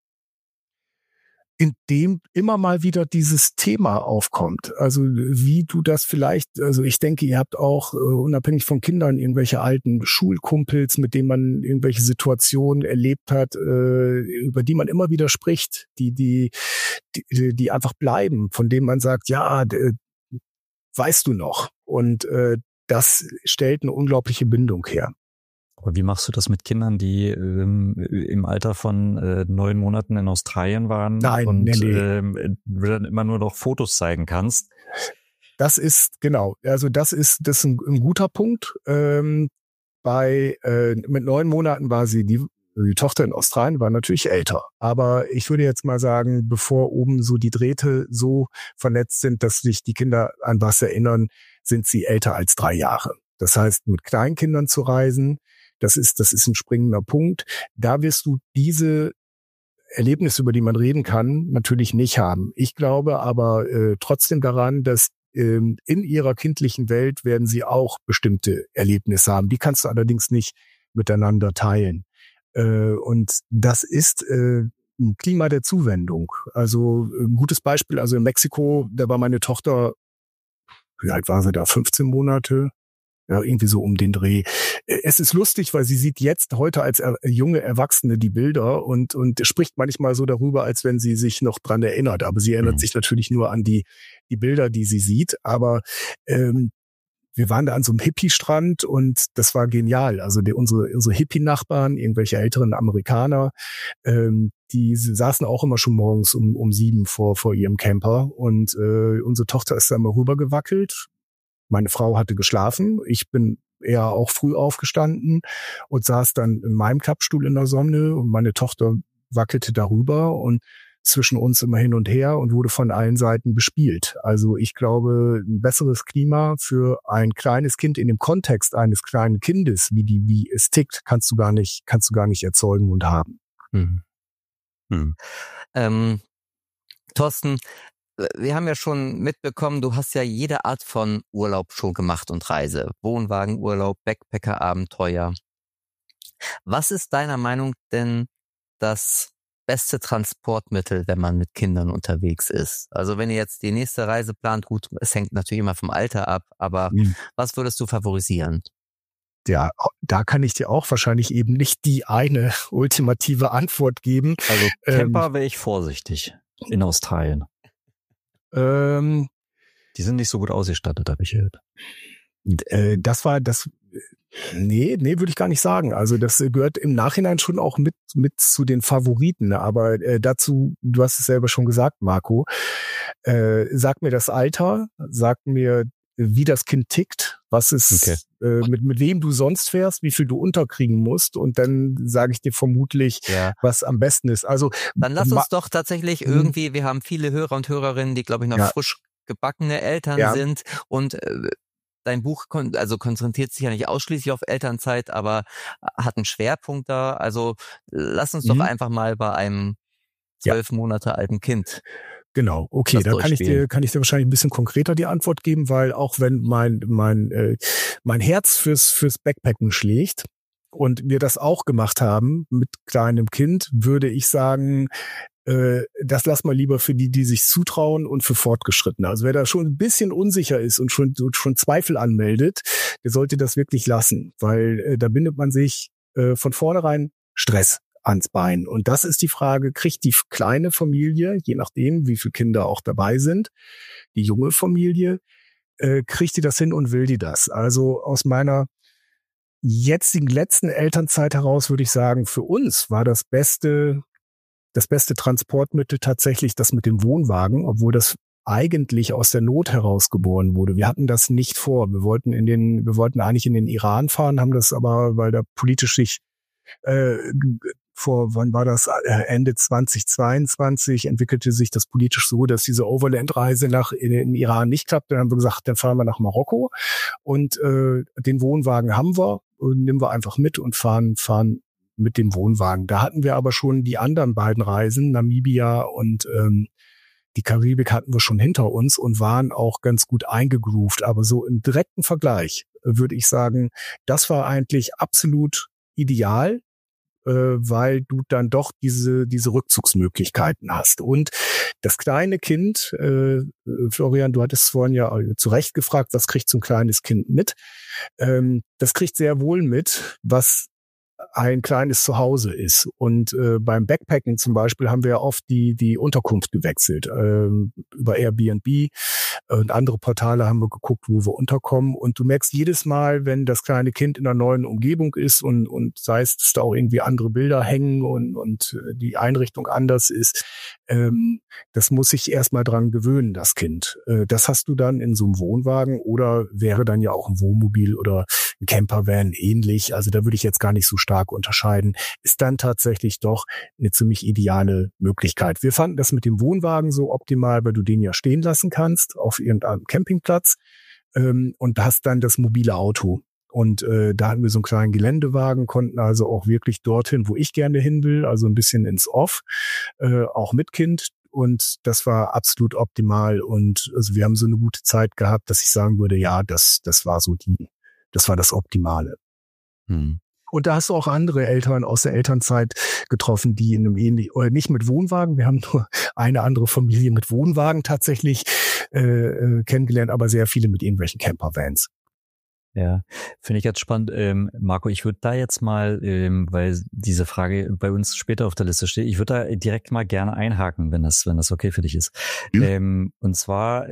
Indem immer mal wieder dieses Thema aufkommt. Also wie du das vielleicht, also ich denke, ihr habt auch unabhängig von Kindern irgendwelche alten Schulkumpels, mit denen man irgendwelche Situationen erlebt hat, über die man immer wieder spricht, die einfach bleiben, von denen man sagt, ja, weißt du noch? Und das stellt eine unglaubliche Bindung her. Aber wie machst du das mit Kindern, die im Alter von 9 Monaten in Australien waren und du dann immer nur noch Fotos zeigen kannst? Das ist, genau, also das ist ein guter Punkt. Mit 9 Monaten war die Tochter in Australien war natürlich älter. Aber ich würde jetzt mal sagen, bevor oben so die Drähte so vernetzt sind, dass sich die Kinder an was erinnern, sind sie älter als 3 Jahre. Das heißt, mit Kleinkindern zu reisen, das ist ein springender Punkt. Da wirst du diese Erlebnisse, über die man reden kann, natürlich nicht haben. Ich glaube aber trotzdem daran, dass in ihrer kindlichen Welt werden sie auch bestimmte Erlebnisse haben. Die kannst du allerdings nicht miteinander teilen. Und das ist ein Klima der Zuwendung. Also ein gutes Beispiel, also in Mexiko, da war meine Tochter, wie alt war sie da, 15 Monate? Ja, irgendwie so um den Dreh. Es ist lustig, weil sie sieht jetzt heute als junge Erwachsene die Bilder und spricht manchmal so darüber, als wenn sie sich noch dran erinnert. Aber sie erinnert sich natürlich nur an die Bilder, die sie sieht. Aber wir waren da an so einem Hippie-Strand und das war genial. Also unsere Hippie-Nachbarn, irgendwelche älteren Amerikaner, die saßen auch immer schon morgens um 7 vor ihrem Camper und unsere Tochter ist da mal rübergewackelt. Meine Frau hatte geschlafen, ich bin eher auch früh aufgestanden und saß dann in meinem Klappstuhl in der Sonne und meine Tochter wackelte darüber und zwischen uns immer hin und her und wurde von allen Seiten bespielt. Also ich glaube, ein besseres Klima für ein kleines Kind in dem Kontext eines kleinen Kindes, wie es tickt, kannst du gar nicht erzeugen und haben. Thorsten, wir haben ja schon mitbekommen, du hast ja jede Art von Urlaub schon gemacht und Reise. Wohnwagenurlaub, Backpacker-Abenteuer. Was ist deiner Meinung denn das beste Transportmittel, wenn man mit Kindern unterwegs ist? Also wenn ihr jetzt die nächste Reise plant, gut, es hängt natürlich immer vom Alter ab, aber was würdest du favorisieren? Ja, da kann ich dir auch wahrscheinlich eben nicht die eine ultimative Antwort geben. Also Camper wäre ich vorsichtig in Australien. Die sind nicht so gut ausgestattet, habe ich gehört. Nee, würde ich gar nicht sagen. Also das gehört im Nachhinein schon auch mit zu den Favoriten. Aber dazu, du hast es selber schon gesagt, Marco, sag mir das Alter, sag mir, wie das Kind tickt, was ist, mit wem du sonst fährst, wie viel du unterkriegen musst und dann sage ich dir vermutlich, was am besten ist. Also dann lass uns doch tatsächlich irgendwie, wir haben viele Hörer und Hörerinnen, die glaube ich noch frisch gebackene Eltern sind und dein Buch konzentriert sich ja nicht ausschließlich auf Elternzeit, aber hat einen Schwerpunkt da. Also lass uns doch einfach mal bei einem 12 Monate alten Kind. Genau, okay, da kann ich dir wahrscheinlich ein bisschen konkreter die Antwort geben, weil auch wenn mein Herz fürs Backpacken schlägt und wir das auch gemacht haben mit kleinem Kind, würde ich sagen, das lass mal lieber für die sich zutrauen und für Fortgeschrittene. Also wer da schon ein bisschen unsicher ist und schon Zweifel anmeldet, der sollte das wirklich lassen, weil da bindet man sich von vornherein Stress ans Bein. Und das ist die Frage, kriegt die kleine Familie, je nachdem, wie viele Kinder auch dabei sind, die junge Familie, kriegt die das hin und will die das? Also aus meiner letzten Elternzeit heraus würde ich sagen, für uns war das Beste das beste Transportmittel tatsächlich das mit dem Wohnwagen, obwohl das eigentlich aus der Not heraus geboren wurde. Wir hatten das nicht vor. Wir wollten eigentlich in den Iran fahren, haben das aber, weil da politisch sich wann war das? Ende 2022 entwickelte sich das politisch so, dass diese Overland-Reise in den Iran nicht klappt. Dann haben wir gesagt, dann fahren wir nach Marokko und den Wohnwagen haben wir und nehmen wir einfach mit und fahren mit dem Wohnwagen. Da hatten wir aber schon die anderen beiden Reisen, Namibia und die Karibik hatten wir schon hinter uns und waren auch ganz gut eingegroovt. Aber so im direkten Vergleich würde ich sagen, das war eigentlich absolut ideal, weil du dann doch diese Rückzugsmöglichkeiten hast. Und das kleine Kind, Florian, du hattest vorhin ja zu Recht gefragt, was kriegt so ein kleines Kind mit? Das kriegt sehr wohl mit, was ein kleines Zuhause ist. Und beim Backpacken zum Beispiel haben wir ja oft die Unterkunft gewechselt. Über Airbnb und andere Portale haben wir geguckt, wo wir unterkommen. Und du merkst jedes Mal, wenn das kleine Kind in einer neuen Umgebung ist und sei es, dass da auch irgendwie andere Bilder hängen und die Einrichtung anders ist, das muss sich erstmal dran gewöhnen, das Kind. Das hast du dann in so einem Wohnwagen oder wäre dann ja auch ein Wohnmobil oder ein Campervan ähnlich. Also da würde ich jetzt gar nicht so stark unterscheiden. Ist dann tatsächlich doch eine ziemlich ideale Möglichkeit. Wir fanden das mit dem Wohnwagen so optimal, weil du den ja stehen lassen kannst auf irgendeinem Campingplatz und hast dann das mobile Auto. Und da hatten wir so einen kleinen Geländewagen, konnten also auch wirklich dorthin, wo ich gerne hin will, also ein bisschen ins Off, auch mit Kind. Und das war absolut optimal. Und also wir haben so eine gute Zeit gehabt, dass ich sagen würde, ja, das war das Optimale. Und da hast du auch andere Eltern aus der Elternzeit getroffen, die in einem ähnlichen, oder nicht mit Wohnwagen, wir haben nur eine andere Familie mit Wohnwagen tatsächlich kennengelernt, aber sehr viele mit irgendwelchen Campervans. Ja, finde ich jetzt spannend. Marco, ich würde da jetzt mal, weil diese Frage bei uns später auf der Liste steht, ich würde da direkt mal gerne einhaken, wenn das okay für dich ist. Und zwar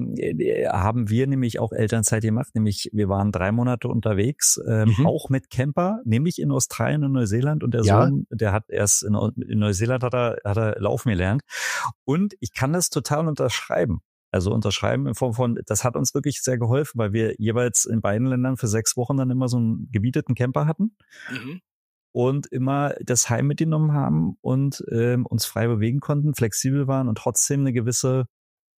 haben wir nämlich auch Elternzeit gemacht, nämlich wir waren 3 Monate unterwegs, auch mit Camper, nämlich in Australien und Neuseeland und der Sohn, der hat erst in Neuseeland hat er laufen gelernt und ich kann das total unterschreiben. Also unterschreiben in Form von, das hat uns wirklich sehr geholfen, weil wir jeweils in beiden Ländern für 6 Wochen dann immer so einen gebieteten Camper hatten und immer das Heim mitgenommen haben und uns frei bewegen konnten, flexibel waren und trotzdem eine gewisse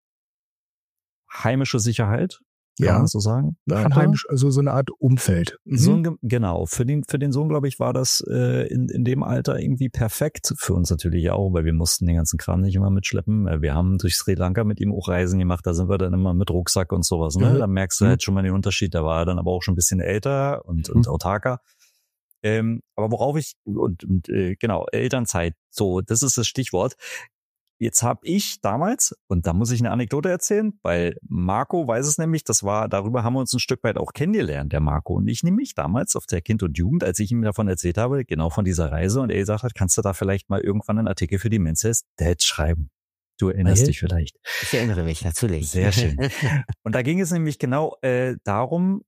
heimische Sicherheit, kann man das so sagen? Nein, heimisch, also so eine Art Umfeld. Genau, für den Sohn, glaube ich, war das in dem Alter irgendwie perfekt. Für uns natürlich auch, weil wir mussten den ganzen Kram nicht immer mitschleppen. Wir haben durch Sri Lanka mit ihm auch Reisen gemacht, da sind wir dann immer mit Rucksack und sowas. Ne? Da merkst du halt schon mal den Unterschied. Da war er dann aber auch schon ein bisschen älter und autarker. Aber worauf genau, Elternzeit, so, das ist das Stichwort. Jetzt habe ich damals, und da muss ich eine Anekdote erzählen, weil Marco weiß es nämlich, darüber haben wir uns ein Stück weit auch kennengelernt, der Marco und ich, nämlich damals auf der Kind und Jugend, als ich ihm davon erzählt habe, genau von dieser Reise, und er gesagt hat, kannst du da vielleicht mal irgendwann einen Artikel für die Men's Dad schreiben? Du erinnerst dich vielleicht. Ich erinnere mich, natürlich. Sehr schön. Und da ging es nämlich genau darum,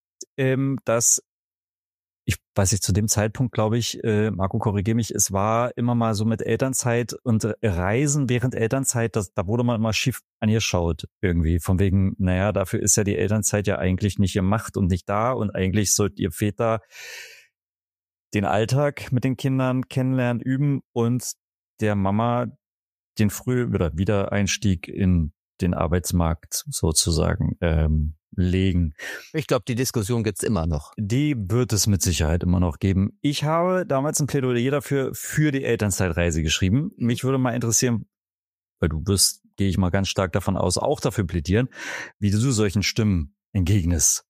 dass ich weiß nicht, zu dem Zeitpunkt, glaube ich, Marco, korrigiere mich, es war immer mal so mit Elternzeit und Reisen während Elternzeit, da wurde man immer schief angeschaut irgendwie, von wegen, naja, dafür ist ja die Elternzeit ja eigentlich nicht gemacht und nicht da und eigentlich sollt ihr Väter den Alltag mit den Kindern kennenlernen, üben und der Mama den Wiedereinstieg in den Arbeitsmarkt sozusagen legen. Ich glaube, die Diskussion gibt's immer noch. Die wird es mit Sicherheit immer noch geben. Ich habe damals ein Plädoyer dafür für die Elternzeitreise geschrieben. Mich würde mal interessieren, weil du wirst, gehe ich mal ganz stark davon aus, auch dafür plädieren, wie du solchen Stimmen entgegnest.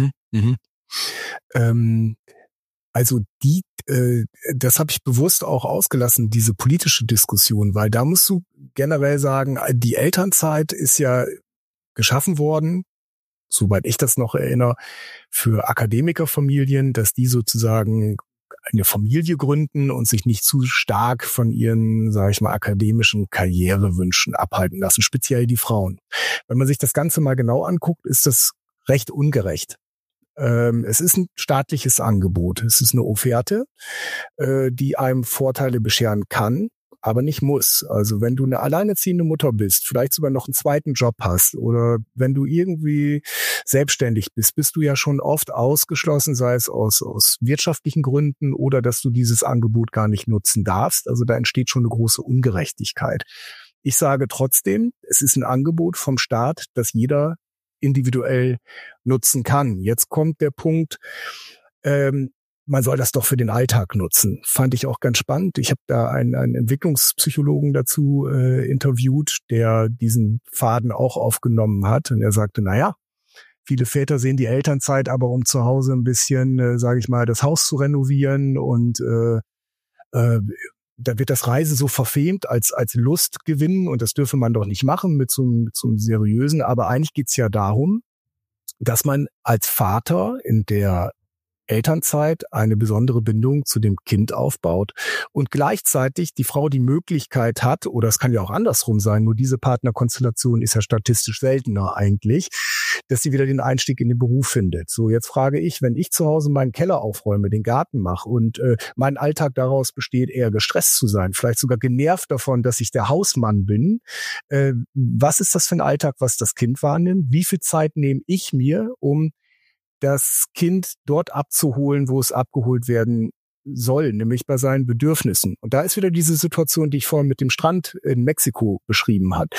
Also das habe ich bewusst auch ausgelassen, diese politische Diskussion, weil da musst du generell sagen, die Elternzeit ist ja geschaffen worden, soweit ich das noch erinnere, für Akademikerfamilien, dass die sozusagen eine Familie gründen und sich nicht zu stark von ihren, sage ich mal, akademischen Karrierewünschen abhalten lassen, speziell die Frauen. Wenn man sich das Ganze mal genau anguckt, ist das recht ungerecht. Es ist ein staatliches Angebot. Es ist eine Offerte, die einem Vorteile bescheren kann. aber nicht muss. Also wenn du eine alleinerziehende Mutter bist, vielleicht sogar noch einen zweiten Job hast oder wenn du irgendwie selbstständig bist du ja schon oft ausgeschlossen, sei es aus wirtschaftlichen Gründen oder dass du dieses Angebot gar nicht nutzen darfst. Also da entsteht schon eine große Ungerechtigkeit. Ich sage trotzdem, es ist ein Angebot vom Staat, das jeder individuell nutzen kann. Jetzt kommt der Punkt, man soll das doch für den Alltag nutzen. Fand ich auch ganz spannend. Ich habe da einen Entwicklungspsychologen dazu interviewt, der diesen Faden auch aufgenommen hat. Und er sagte, viele Väter sehen die Elternzeit aber, um zu Hause ein bisschen, sage ich mal, das Haus zu renovieren und da wird das Reisen so verfemt als Lustgewinn und das dürfe man doch nicht machen mit so einem seriösen. Aber eigentlich geht's ja darum, dass man als Vater in der Elternzeit eine besondere Bindung zu dem Kind aufbaut und gleichzeitig die Frau die Möglichkeit hat, oder es kann ja auch andersrum sein, nur diese Partnerkonstellation ist ja statistisch seltener eigentlich, dass sie wieder den Einstieg in den Beruf findet. So, jetzt frage ich, wenn ich zu Hause meinen Keller aufräume, den Garten mache und mein Alltag daraus besteht, eher gestresst zu sein, vielleicht sogar genervt davon, dass ich der Hausmann bin, was ist das für ein Alltag, was das Kind wahrnimmt? Wie viel Zeit nehme ich mir, um das Kind dort abzuholen, wo es abgeholt werden soll, nämlich bei seinen Bedürfnissen. Und da ist wieder diese Situation, die ich vorhin mit dem Strand in Mexiko beschrieben habe.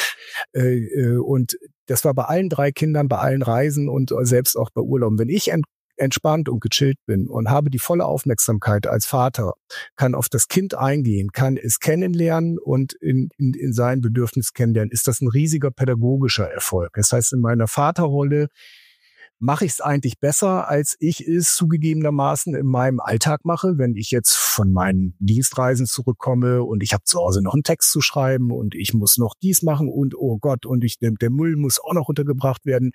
Und das war bei allen 3 Kindern, bei allen Reisen und selbst auch bei Urlauben. Wenn ich entspannt und gechillt bin und habe die volle Aufmerksamkeit als Vater, kann auf das Kind eingehen, kann es kennenlernen und in sein Bedürfnis kennenlernen, ist das ein riesiger pädagogischer Erfolg. Das heißt, in meiner Vaterrolle mache ich es eigentlich besser, als ich es zugegebenermaßen in meinem Alltag mache, wenn ich jetzt von meinen Dienstreisen zurückkomme und ich habe zu Hause noch einen Text zu schreiben und ich muss noch dies machen und oh Gott, und der Müll muss auch noch untergebracht werden.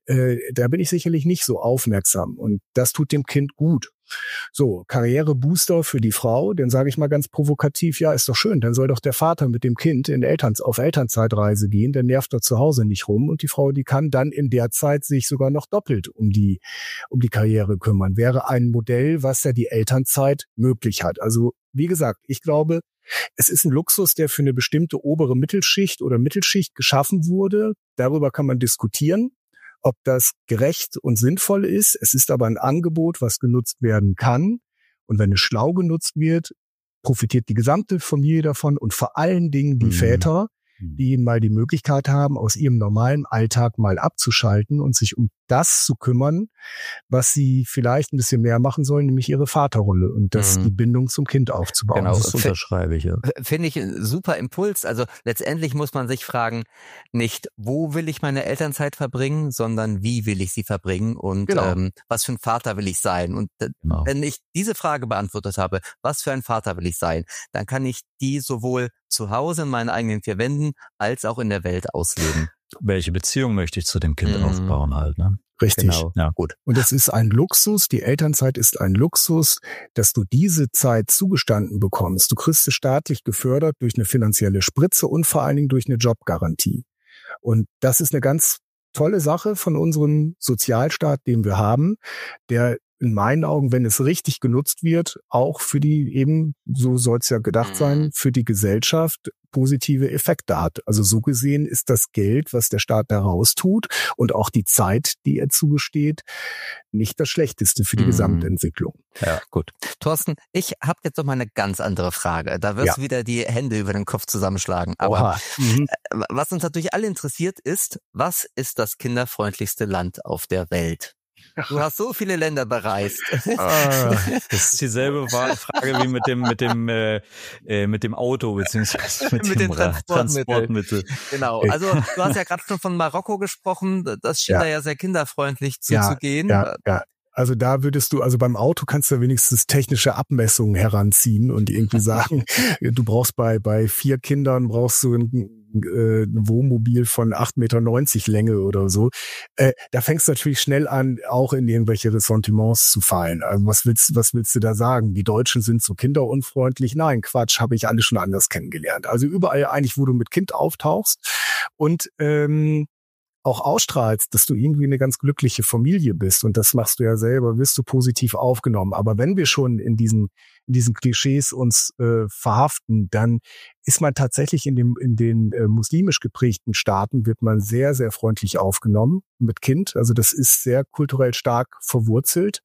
Da bin ich sicherlich nicht so aufmerksam und das tut dem Kind gut. So, Karrierebooster für die Frau, dann sage ich mal ganz provokativ, ja, ist doch schön, dann soll doch der Vater mit dem Kind auf Elternzeitreise gehen, der nervt doch zu Hause nicht rum und die Frau, die kann dann in der Zeit sich sogar noch doppelt um die Karriere kümmern. Wäre ein Modell, was ja die Elternzeit möglich hat. Also, wie gesagt, ich glaube, es ist ein Luxus, der für eine bestimmte obere Mittelschicht oder Mittelschicht geschaffen wurde. Darüber kann man diskutieren, ob das gerecht und sinnvoll ist. Es ist aber ein Angebot, was genutzt werden kann. Und wenn es schlau genutzt wird, profitiert die gesamte Familie davon und vor allen Dingen die Väter, die mal die Möglichkeit haben, aus ihrem normalen Alltag mal abzuschalten und sich um das zu kümmern, was sie vielleicht ein bisschen mehr machen sollen, nämlich ihre Vaterrolle und die Bindung zum Kind aufzubauen. Genau, das unterschreibe ich. Ja. Finde ich ein super Impuls. Also letztendlich muss man sich fragen, nicht wo will ich meine Elternzeit verbringen, sondern wie will ich sie verbringen und was für ein Vater will ich sein. Und wenn ich diese Frage beantwortet habe, was für ein Vater will ich sein, dann kann ich die sowohl zu Hause in meinen eigenen 4 Wänden als auch in der Welt ausleben. Welche Beziehung möchte ich zu dem Kind aufbauen halt, ne? Richtig. Genau. Ja. Gut. Und es ist ein Luxus, die Elternzeit ist ein Luxus, dass du diese Zeit zugestanden bekommst. Du kriegst es staatlich gefördert durch eine finanzielle Spritze und vor allen Dingen durch eine Jobgarantie. Und das ist eine ganz tolle Sache von unserem Sozialstaat, den wir haben, der in meinen Augen, wenn es richtig genutzt wird, auch für die eben, so soll es ja gedacht sein, für die Gesellschaft positive Effekte hat. Also so gesehen ist das Geld, was der Staat da raus tut und auch die Zeit, die er zugesteht, nicht das Schlechteste für die Gesamtentwicklung. Ja, gut. Thorsten, ich habe jetzt noch mal eine ganz andere Frage. Da wirst du wieder die Hände über den Kopf zusammenschlagen. Aber was uns natürlich alle interessiert ist, was ist das kinderfreundlichste Land auf der Welt? Du hast so viele Länder bereist. Das ist dieselbe Frage wie mit dem Auto beziehungsweise mit dem Transportmittel. Genau. Also du hast ja gerade schon von Marokko gesprochen. Das schien da ja sehr kinderfreundlich zuzugehen. Ja. Also da beim Auto kannst du wenigstens technische Abmessungen heranziehen und irgendwie sagen, du brauchst bei 4 Kindern brauchst du ein Wohnmobil von 8,90 Meter Länge oder so. Da fängst du natürlich schnell an, auch in irgendwelche Ressentiments zu fallen. Also was willst du da sagen? Die Deutschen sind so kinderunfreundlich? Nein, Quatsch, habe ich alle schon anders kennengelernt. Also überall eigentlich, wo du mit Kind auftauchst und auch ausstrahlst, dass du irgendwie eine ganz glückliche Familie bist, und das machst du ja selber, wirst du positiv aufgenommen. Aber wenn wir schon in diesen Klischees uns verhaften, dann ist man tatsächlich in den muslimisch geprägten Staaten wird man sehr, sehr freundlich aufgenommen mit Kind. Also das ist sehr kulturell stark verwurzelt.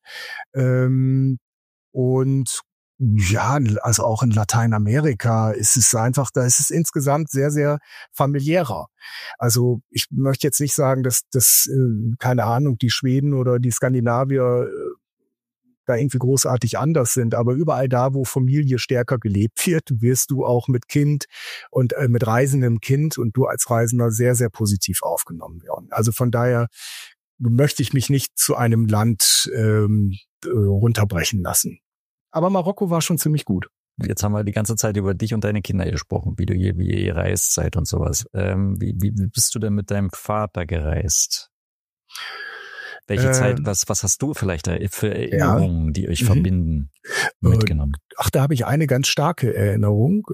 Und ja, also auch in Lateinamerika ist es einfach, da ist es insgesamt sehr, sehr familiärer. Also ich möchte jetzt nicht sagen, dass keine Ahnung, die Schweden oder die Skandinavier da irgendwie großartig anders sind, aber überall da, wo Familie stärker gelebt wird, wirst du auch mit Kind und mit reisendem Kind und du als Reisender sehr, sehr positiv aufgenommen werden. Also von daher möchte ich mich nicht zu einem Land runterbrechen lassen. Aber Marokko war schon ziemlich gut. Jetzt haben wir die ganze Zeit über dich und deine Kinder gesprochen, wie ihr reist seid und sowas. Wie bist du denn mit deinem Vater gereist? Welche Zeit, was hast du vielleicht für Erinnerungen, die euch verbinden, mitgenommen? Ach, da habe ich eine ganz starke Erinnerung,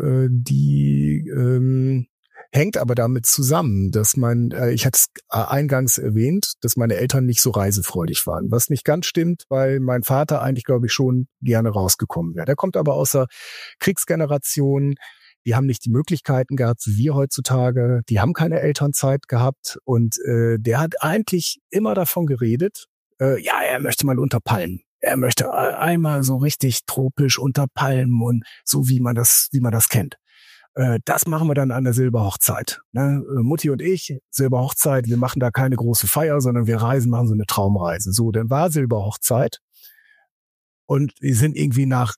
die hängt aber damit zusammen, dass ich hatte es eingangs erwähnt, dass meine Eltern nicht so reisefreudig waren. Was nicht ganz stimmt, weil mein Vater eigentlich, glaube ich, schon gerne rausgekommen wäre. Der kommt aber aus der Kriegsgeneration. Die haben nicht die Möglichkeiten gehabt, wie wir heutzutage. Die haben keine Elternzeit gehabt. Und der hat eigentlich immer davon geredet, er möchte mal unter Palmen. Er möchte einmal so richtig tropisch unter Palmen und so, wie man das kennt. Das machen wir dann an der Silberhochzeit. Ne? Mutti und ich, Silberhochzeit, wir machen da keine große Feier, sondern wir machen so eine Traumreise. So, dann war Silberhochzeit und wir sind irgendwie nach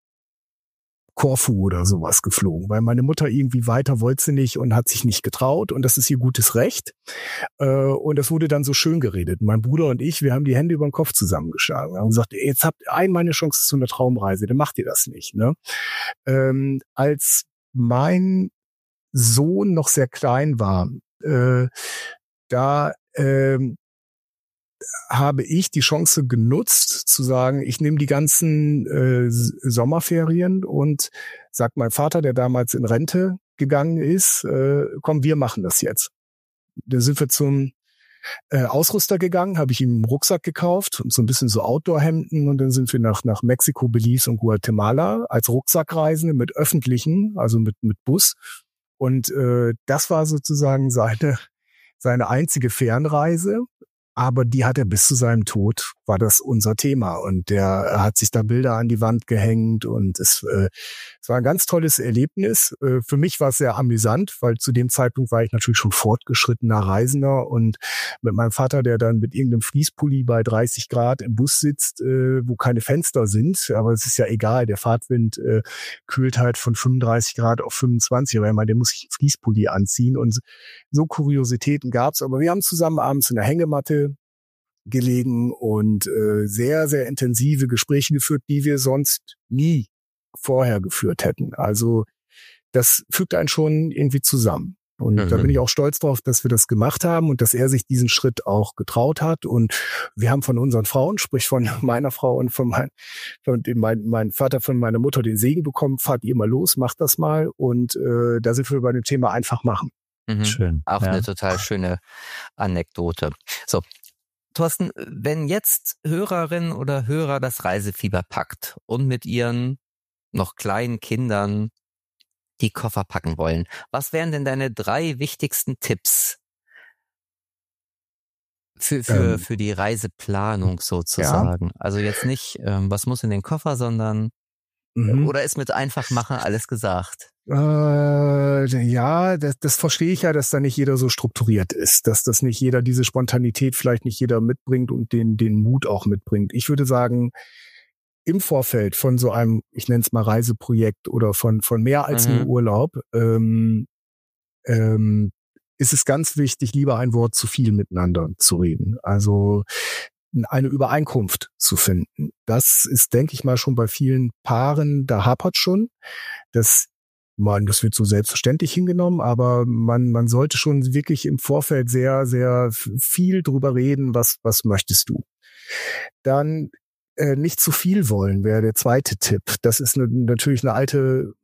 Korfu oder sowas geflogen, weil meine Mutter irgendwie weiter wollte sie nicht und hat sich nicht getraut, und das ist ihr gutes Recht. Und das wurde dann so schön geredet. Mein Bruder und ich, wir haben die Hände über den Kopf zusammengeschlagen. Wir haben gesagt, jetzt habt ihr einmal eine Chance zu einer Traumreise, dann macht ihr das nicht. Ne? Als mein Sohn noch sehr klein war, da habe ich die Chance genutzt, zu sagen, ich nehme die ganzen Sommerferien und sagt mein Vater, der damals in Rente gegangen ist, komm, wir machen das jetzt. Da sind wir zum Ausrüster gegangen, habe ich ihm einen Rucksack gekauft und so ein bisschen so Outdoor-Hemden, und dann sind wir nach Mexiko, Belize und Guatemala als Rucksackreisende mit öffentlichen, also mit Bus. Und das war sozusagen seine einzige Fernreise. Aber die hat er bis zu seinem Tod, war das unser Thema. Und der hat sich da Bilder an die Wand gehängt, und es war ein ganz tolles Erlebnis. Für mich war es sehr amüsant, weil zu dem Zeitpunkt war ich natürlich schon fortgeschrittener Reisender, und mit meinem Vater, der dann mit irgendeinem Fließpulli bei 30 Grad im Bus sitzt, wo keine Fenster sind, aber es ist ja egal, der Fahrtwind kühlt halt von 35 Grad auf 25, aber ich meine, der muss sich einen Fließpulli anziehen, und so Kuriositäten gab's. Aber wir haben zusammen abends in der Hängematte gelegen und sehr, sehr intensive Gespräche geführt, die wir sonst nie vorher geführt hätten. Also das fügt einen schon irgendwie zusammen. Und da bin ich auch stolz drauf, dass wir das gemacht haben und dass er sich diesen Schritt auch getraut hat. Und wir haben von unseren Frauen, sprich von meiner Frau und von meinem Vater, von meiner Mutter, den Segen bekommen, fahrt ihr mal los, macht das mal. Und da sind wir bei dem Thema einfach machen. Schön. Auch eine total schöne Anekdote. So, Thorsten, wenn jetzt Hörerinnen oder Hörer das Reisefieber packt und mit ihren noch kleinen Kindern die Koffer packen wollen, was wären denn deine 3 wichtigsten Tipps für die Reiseplanung sozusagen? Ja. Also jetzt nicht, was muss in den Koffer, sondern oder ist mit einfach machen alles gesagt? Ja, das verstehe ich ja, dass da nicht jeder so strukturiert ist, dass das nicht jeder, diese Spontanität vielleicht nicht jeder mitbringt und den Mut auch mitbringt. Ich würde sagen, im Vorfeld von so einem, ich nenne es mal Reiseprojekt oder von mehr als nur Urlaub, ist es ganz wichtig, lieber ein Wort zu viel miteinander zu reden. Also eine Übereinkunft zu finden. Das ist, denke ich mal, schon bei vielen Paaren, da hapert schon. Das wird so selbstverständlich hingenommen, aber man sollte schon wirklich im Vorfeld sehr, sehr viel drüber reden, was möchtest du. Dann nicht zu viel wollen, wäre der zweite Tipp. Das ist natürlich eine alte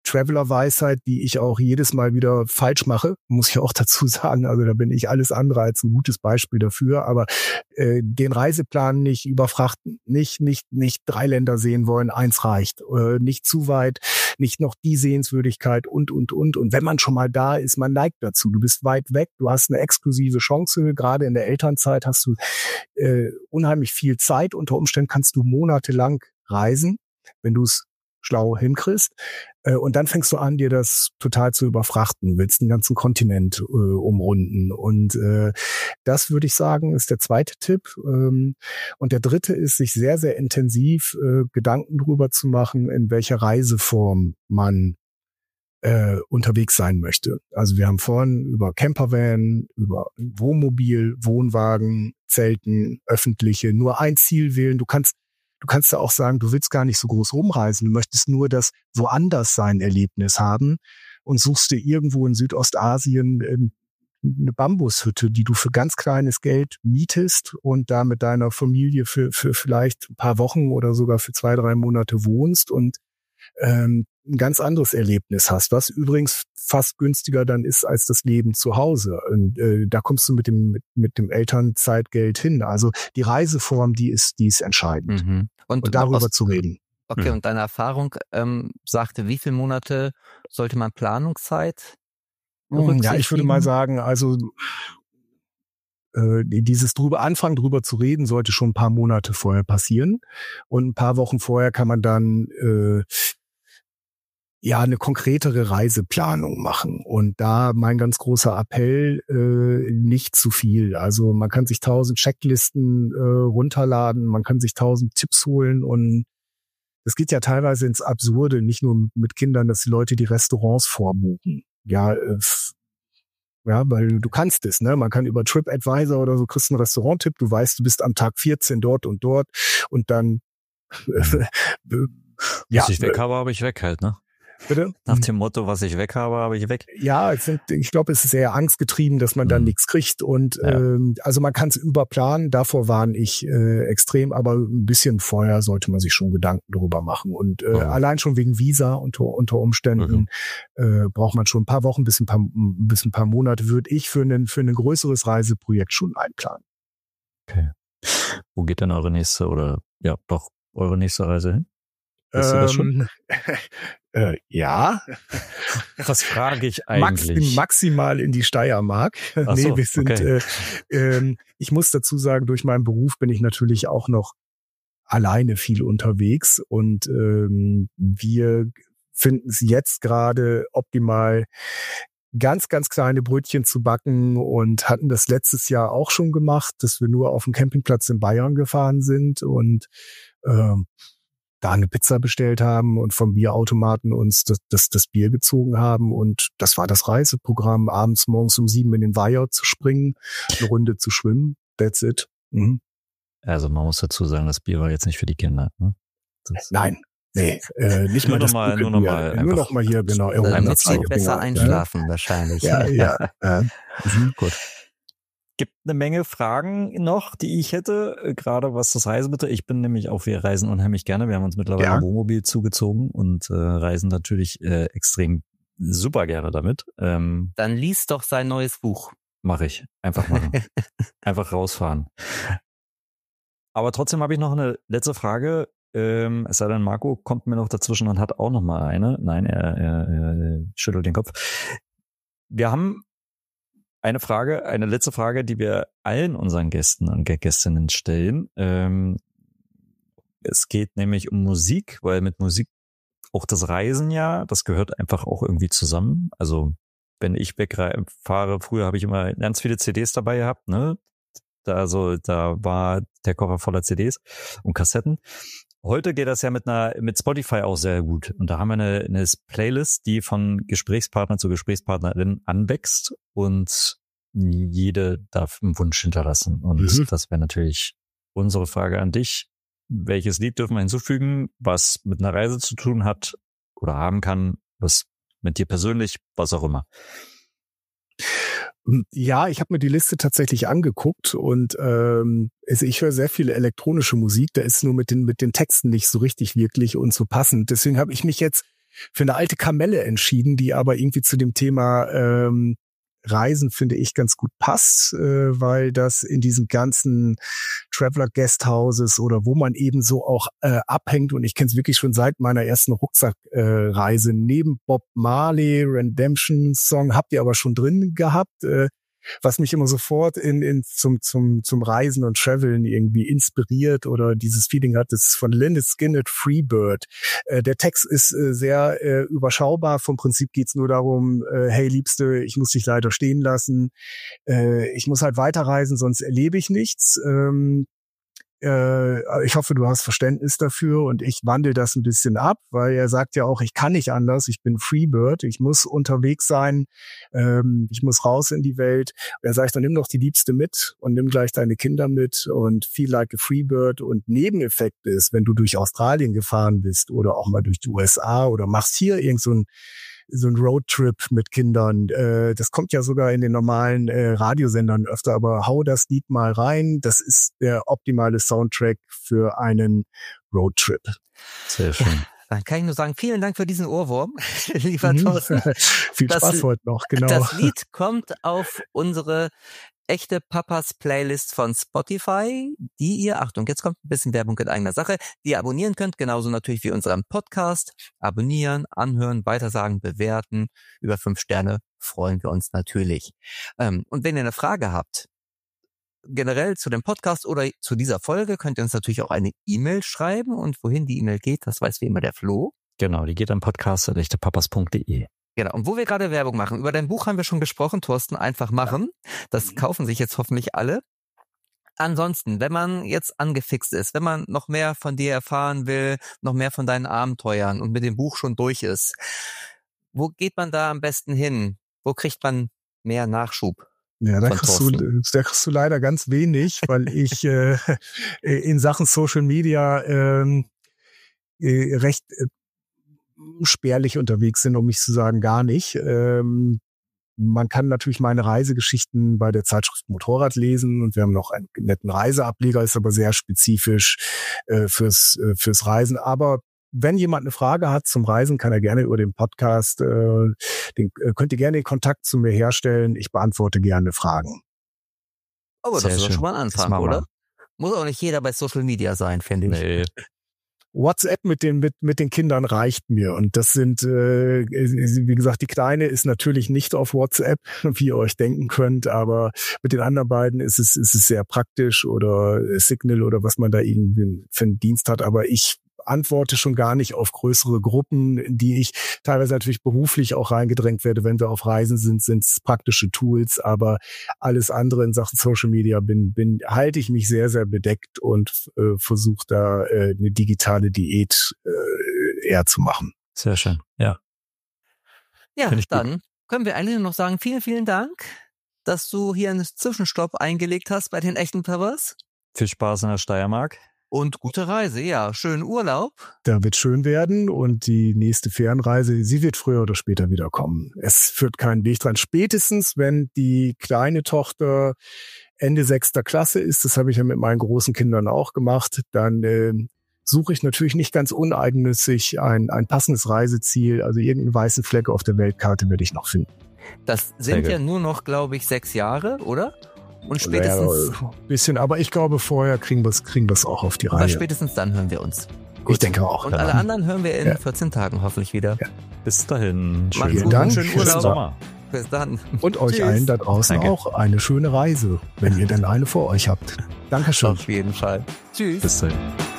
Traveler-Weisheit, die ich auch jedes Mal wieder falsch mache, muss ich auch dazu sagen. Also da bin ich alles andere als ein gutes Beispiel dafür. Aber den Reiseplan nicht überfrachten, nicht 3 Länder sehen wollen, 1 reicht. Nicht zu weit, nicht noch die Sehenswürdigkeit und. Und wenn man schon mal da ist, man neigt dazu. Du bist weit weg, du hast eine exklusive Chance. Gerade in der Elternzeit hast du unheimlich viel Zeit. Unter Umständen kannst du monatelang reisen, wenn du es schlau hinkriegst. Und dann fängst du an, dir das total zu überfrachten, willst den ganzen Kontinent umrunden. Und das würde ich sagen, ist der zweite Tipp. Und der dritte ist, sich sehr, sehr intensiv Gedanken drüber zu machen, in welcher Reiseform man unterwegs sein möchte. Also wir haben vorhin über Campervan, über Wohnmobil, Wohnwagen, Zelten, öffentliche, nur ein Ziel wählen. Du kannst da auch sagen, du willst gar nicht so groß rumreisen, du möchtest nur das woanders sein Erlebnis haben und suchst dir irgendwo in Südostasien eine Bambushütte, die du für ganz kleines Geld mietest und da mit deiner Familie für vielleicht ein paar Wochen oder sogar für 2-3 Monate wohnst und ein ganz anderes Erlebnis hast, was übrigens fast günstiger dann ist als das Leben zu Hause. Und da kommst du mit dem Elternzeitgeld hin. Also die Reiseform, die ist entscheidend. Mhm. Und darüber zu reden. Okay, und deine Erfahrung sagte, wie viele Monate sollte man Planungszeit berücksichtigen? Ja, ich würde mal sagen, also dieses anfangen drüber zu reden, sollte schon ein paar Monate vorher passieren. Und ein paar Wochen vorher kann man dann eine konkretere Reiseplanung machen. Und da mein ganz großer Appell, nicht zu viel. Also man kann sich 1000 Checklisten runterladen, man kann sich 1000 Tipps holen und es geht ja teilweise ins Absurde, nicht nur mit Kindern, dass die Leute die Restaurants vorbuchen. Ja, weil du kannst es, ne? Man kann über TripAdvisor oder so kriegst einen Restaurant-Tipp, du weißt, du bist am Tag 14 dort und dort und dann was ich weg habe, habe ich weg halt, ne? Bitte? Nach dem Motto, was ich weg habe ich weg. Ja, ich glaube, es ist eher angstgetrieben, dass man dann nichts kriegt und also man kann es überplanen, davor warne ich extrem, aber ein bisschen vorher sollte man sich schon Gedanken darüber machen und allein schon wegen Visa unter Umständen braucht man schon ein paar Wochen bis ein paar Monate, würde ich für ein größeres Reiseprojekt schon einplanen. Okay. Wo geht denn eure nächste eure nächste Reise hin? Weißt du das schon? Ja. Was frage ich eigentlich? Maximal in die Steiermark. Ach so, wir sind, okay. Ich muss dazu sagen, durch meinen Beruf bin ich natürlich auch noch alleine viel unterwegs und wir finden es jetzt gerade optimal, ganz, ganz kleine Brötchen zu backen und hatten das letztes Jahr auch schon gemacht, dass wir nur auf dem Campingplatz in Bayern gefahren sind und da eine Pizza bestellt haben und vom Bierautomaten uns das Bier gezogen haben. Und das war das Reiseprogramm, abends morgens um 7 in den Weiher zu springen, eine Runde zu schwimmen. That's it. Mhm. Also man muss dazu sagen, das Bier war jetzt nicht für die Kinder. Ne? Nein. Nee, nicht mal das Bier. Nur noch mal hier, genau. Damit sie besser einschlafen wahrscheinlich. Ja. Gut. Gibt eine Menge Fragen noch, die ich hätte, gerade was das Reisen betrifft. Ich bin nämlich auch, wir reisen unheimlich gerne. Wir haben uns mittlerweile ein Wohnmobil zugezogen und reisen natürlich extrem super gerne damit. Dann lies doch sein neues Buch. Mache ich. Einfach machen. Einfach rausfahren. Aber trotzdem habe ich noch eine letzte Frage. Es sei denn, Marco kommt mir noch dazwischen und hat auch noch mal eine. Nein, er schüttelt den Kopf. Wir haben eine letzte Frage, die wir allen unseren Gästen und Gästinnen stellen. Es geht nämlich um Musik, weil mit Musik auch das Reisen das gehört einfach auch irgendwie zusammen. Also wenn ich wegfahre, früher habe ich immer ganz viele CDs dabei gehabt, ne? Da war der Koffer voller CDs und Kassetten. Heute geht das ja mit Spotify auch sehr gut. Und da haben wir eine Playlist, die von Gesprächspartner zu Gesprächspartnerin anwächst und jede darf einen Wunsch hinterlassen. Und das wäre natürlich unsere Frage an dich. Welches Lied dürfen wir hinzufügen, was mit einer Reise zu tun hat oder haben kann, was mit dir persönlich, was auch immer? Ja, ich habe mir die Liste tatsächlich angeguckt und also ich höre sehr viel elektronische Musik, da ist nur mit den Texten nicht so richtig wirklich und so passend. Deswegen habe ich mich jetzt eine alte Kamelle entschieden, die aber irgendwie zu dem Thema Reisen, finde ich, ganz gut passt, weil das in diesen ganzen Traveler Guesthouses oder wo man eben so auch abhängt, und ich kenne es wirklich schon seit meiner ersten Rucksackreise, neben Bob Marley, Redemption Song, habt ihr aber schon drin gehabt, was mich immer sofort zum Reisen und Traveln irgendwie inspiriert oder dieses Feeling hat, ist von Lynyrd Skynyrd, Freebird. Der Text ist sehr überschaubar. Vom Prinzip geht's nur darum, hey Liebste, ich muss dich leider stehen lassen. Ich muss halt weiterreisen, sonst erlebe ich nichts. Ich hoffe, du hast Verständnis dafür, und ich wandle das ein bisschen ab, weil er sagt ja auch, ich kann nicht anders, ich bin Freebird, ich muss unterwegs sein, ich muss raus in die Welt. Und er sagt, dann nimm doch die Liebste mit und nimm gleich deine Kinder mit und feel like a Freebird. Und Nebeneffekt ist, wenn du durch Australien gefahren bist oder auch mal durch die USA oder machst hier irgend so ein Roadtrip mit Kindern. Das kommt ja sogar in den normalen Radiosendern öfter, aber hau das Lied mal rein. Das ist der optimale Soundtrack für einen Roadtrip. Sehr schön. Ja, dann kann ich nur sagen, vielen Dank für diesen Ohrwurm, lieber Thorsten. Viel Spaß heute noch, genau. Das Lied kommt auf unsere Echte Papas Playlist von Spotify, die ihr, Achtung, jetzt kommt ein bisschen Werbung in eigener Sache, die ihr abonnieren könnt, genauso natürlich wie unseren Podcast. Abonnieren, anhören, weitersagen, bewerten. Über 5 Sterne freuen wir uns natürlich. Und wenn ihr eine Frage habt, generell zu dem Podcast oder zu dieser Folge, könnt ihr uns natürlich auch eine E-Mail schreiben. Und wohin die E-Mail geht, das weiß wie immer der Flo. Genau, die geht an podcast@echtepapas.de. Genau, und wo wir gerade Werbung machen, über dein Buch haben wir schon gesprochen, Thorsten, einfach machen. Das kaufen sich jetzt hoffentlich alle. Ansonsten, wenn man jetzt angefixt ist, wenn man noch mehr von dir erfahren will, noch mehr von deinen Abenteuern und mit dem Buch schon durch ist, wo geht man da am besten hin? Wo kriegt man mehr Nachschub? Ja, da kriegst du leider ganz wenig, weil ich in Sachen Social Media recht spärlich unterwegs sind, um nicht zu sagen gar nicht. Man kann natürlich meine Reisegeschichten bei der Zeitschrift Motorrad lesen, und wir haben noch einen netten Reiseableger, ist aber sehr spezifisch fürs Reisen. Aber wenn jemand eine Frage hat zum Reisen, kann er gerne über den Podcast, könnt ihr gerne den Kontakt zu mir herstellen. Ich beantworte gerne Fragen. Aber das ist doch schon mal ein Anfang, oder? Muss auch nicht jeder bei Social Media sein, finde ich. Nee. WhatsApp mit den Kindern reicht mir, und das sind, wie gesagt, die Kleine ist natürlich nicht auf WhatsApp, wie ihr euch denken könnt, aber mit den anderen beiden ist es sehr praktisch, oder Signal oder was man da irgendwie für einen Dienst hat, aber ich antworte schon gar nicht auf größere Gruppen, in die ich teilweise natürlich beruflich auch reingedrängt werde. Wenn wir auf Reisen sind es praktische Tools, aber alles andere in Sachen Social Media halte ich mich sehr, sehr bedeckt und versuche da eine digitale Diät eher zu machen. Sehr schön, ja. Ja, dann können wir eigentlich nur noch sagen, vielen, vielen Dank, dass du hier einen Zwischenstopp eingelegt hast bei den echten Papas. Viel Spaß in der Steiermark. Und gute Reise, ja. Schönen Urlaub. Da wird schön werden, und die nächste Fernreise, sie wird früher oder später wieder kommen. Es führt keinen Weg dran. Spätestens, wenn die kleine Tochter Ende 6. Klasse ist, das habe ich ja mit meinen großen Kindern auch gemacht, dann suche ich natürlich nicht ganz uneigennützig ein passendes Reiseziel. Also irgendeinen weißen Fleck auf der Weltkarte werde ich noch finden. Das sind ja nur noch, glaube ich, 6 Jahre, oder? Und spätestens... Bisschen, aber ich glaube, vorher kriegen wir es auch auf die Reihe. Aber spätestens dann hören wir uns. Gut. Ich denke auch. Und alle anderen hören wir in 14 Tagen hoffentlich wieder. Ja. Bis dahin. Vielen Dank. Schönen Urlaub. Bis dann. Und euch allen da draußen auch eine schöne Reise, wenn ihr denn eine vor euch habt. Dankeschön. Auf jeden Fall. Tschüss. Bis dahin.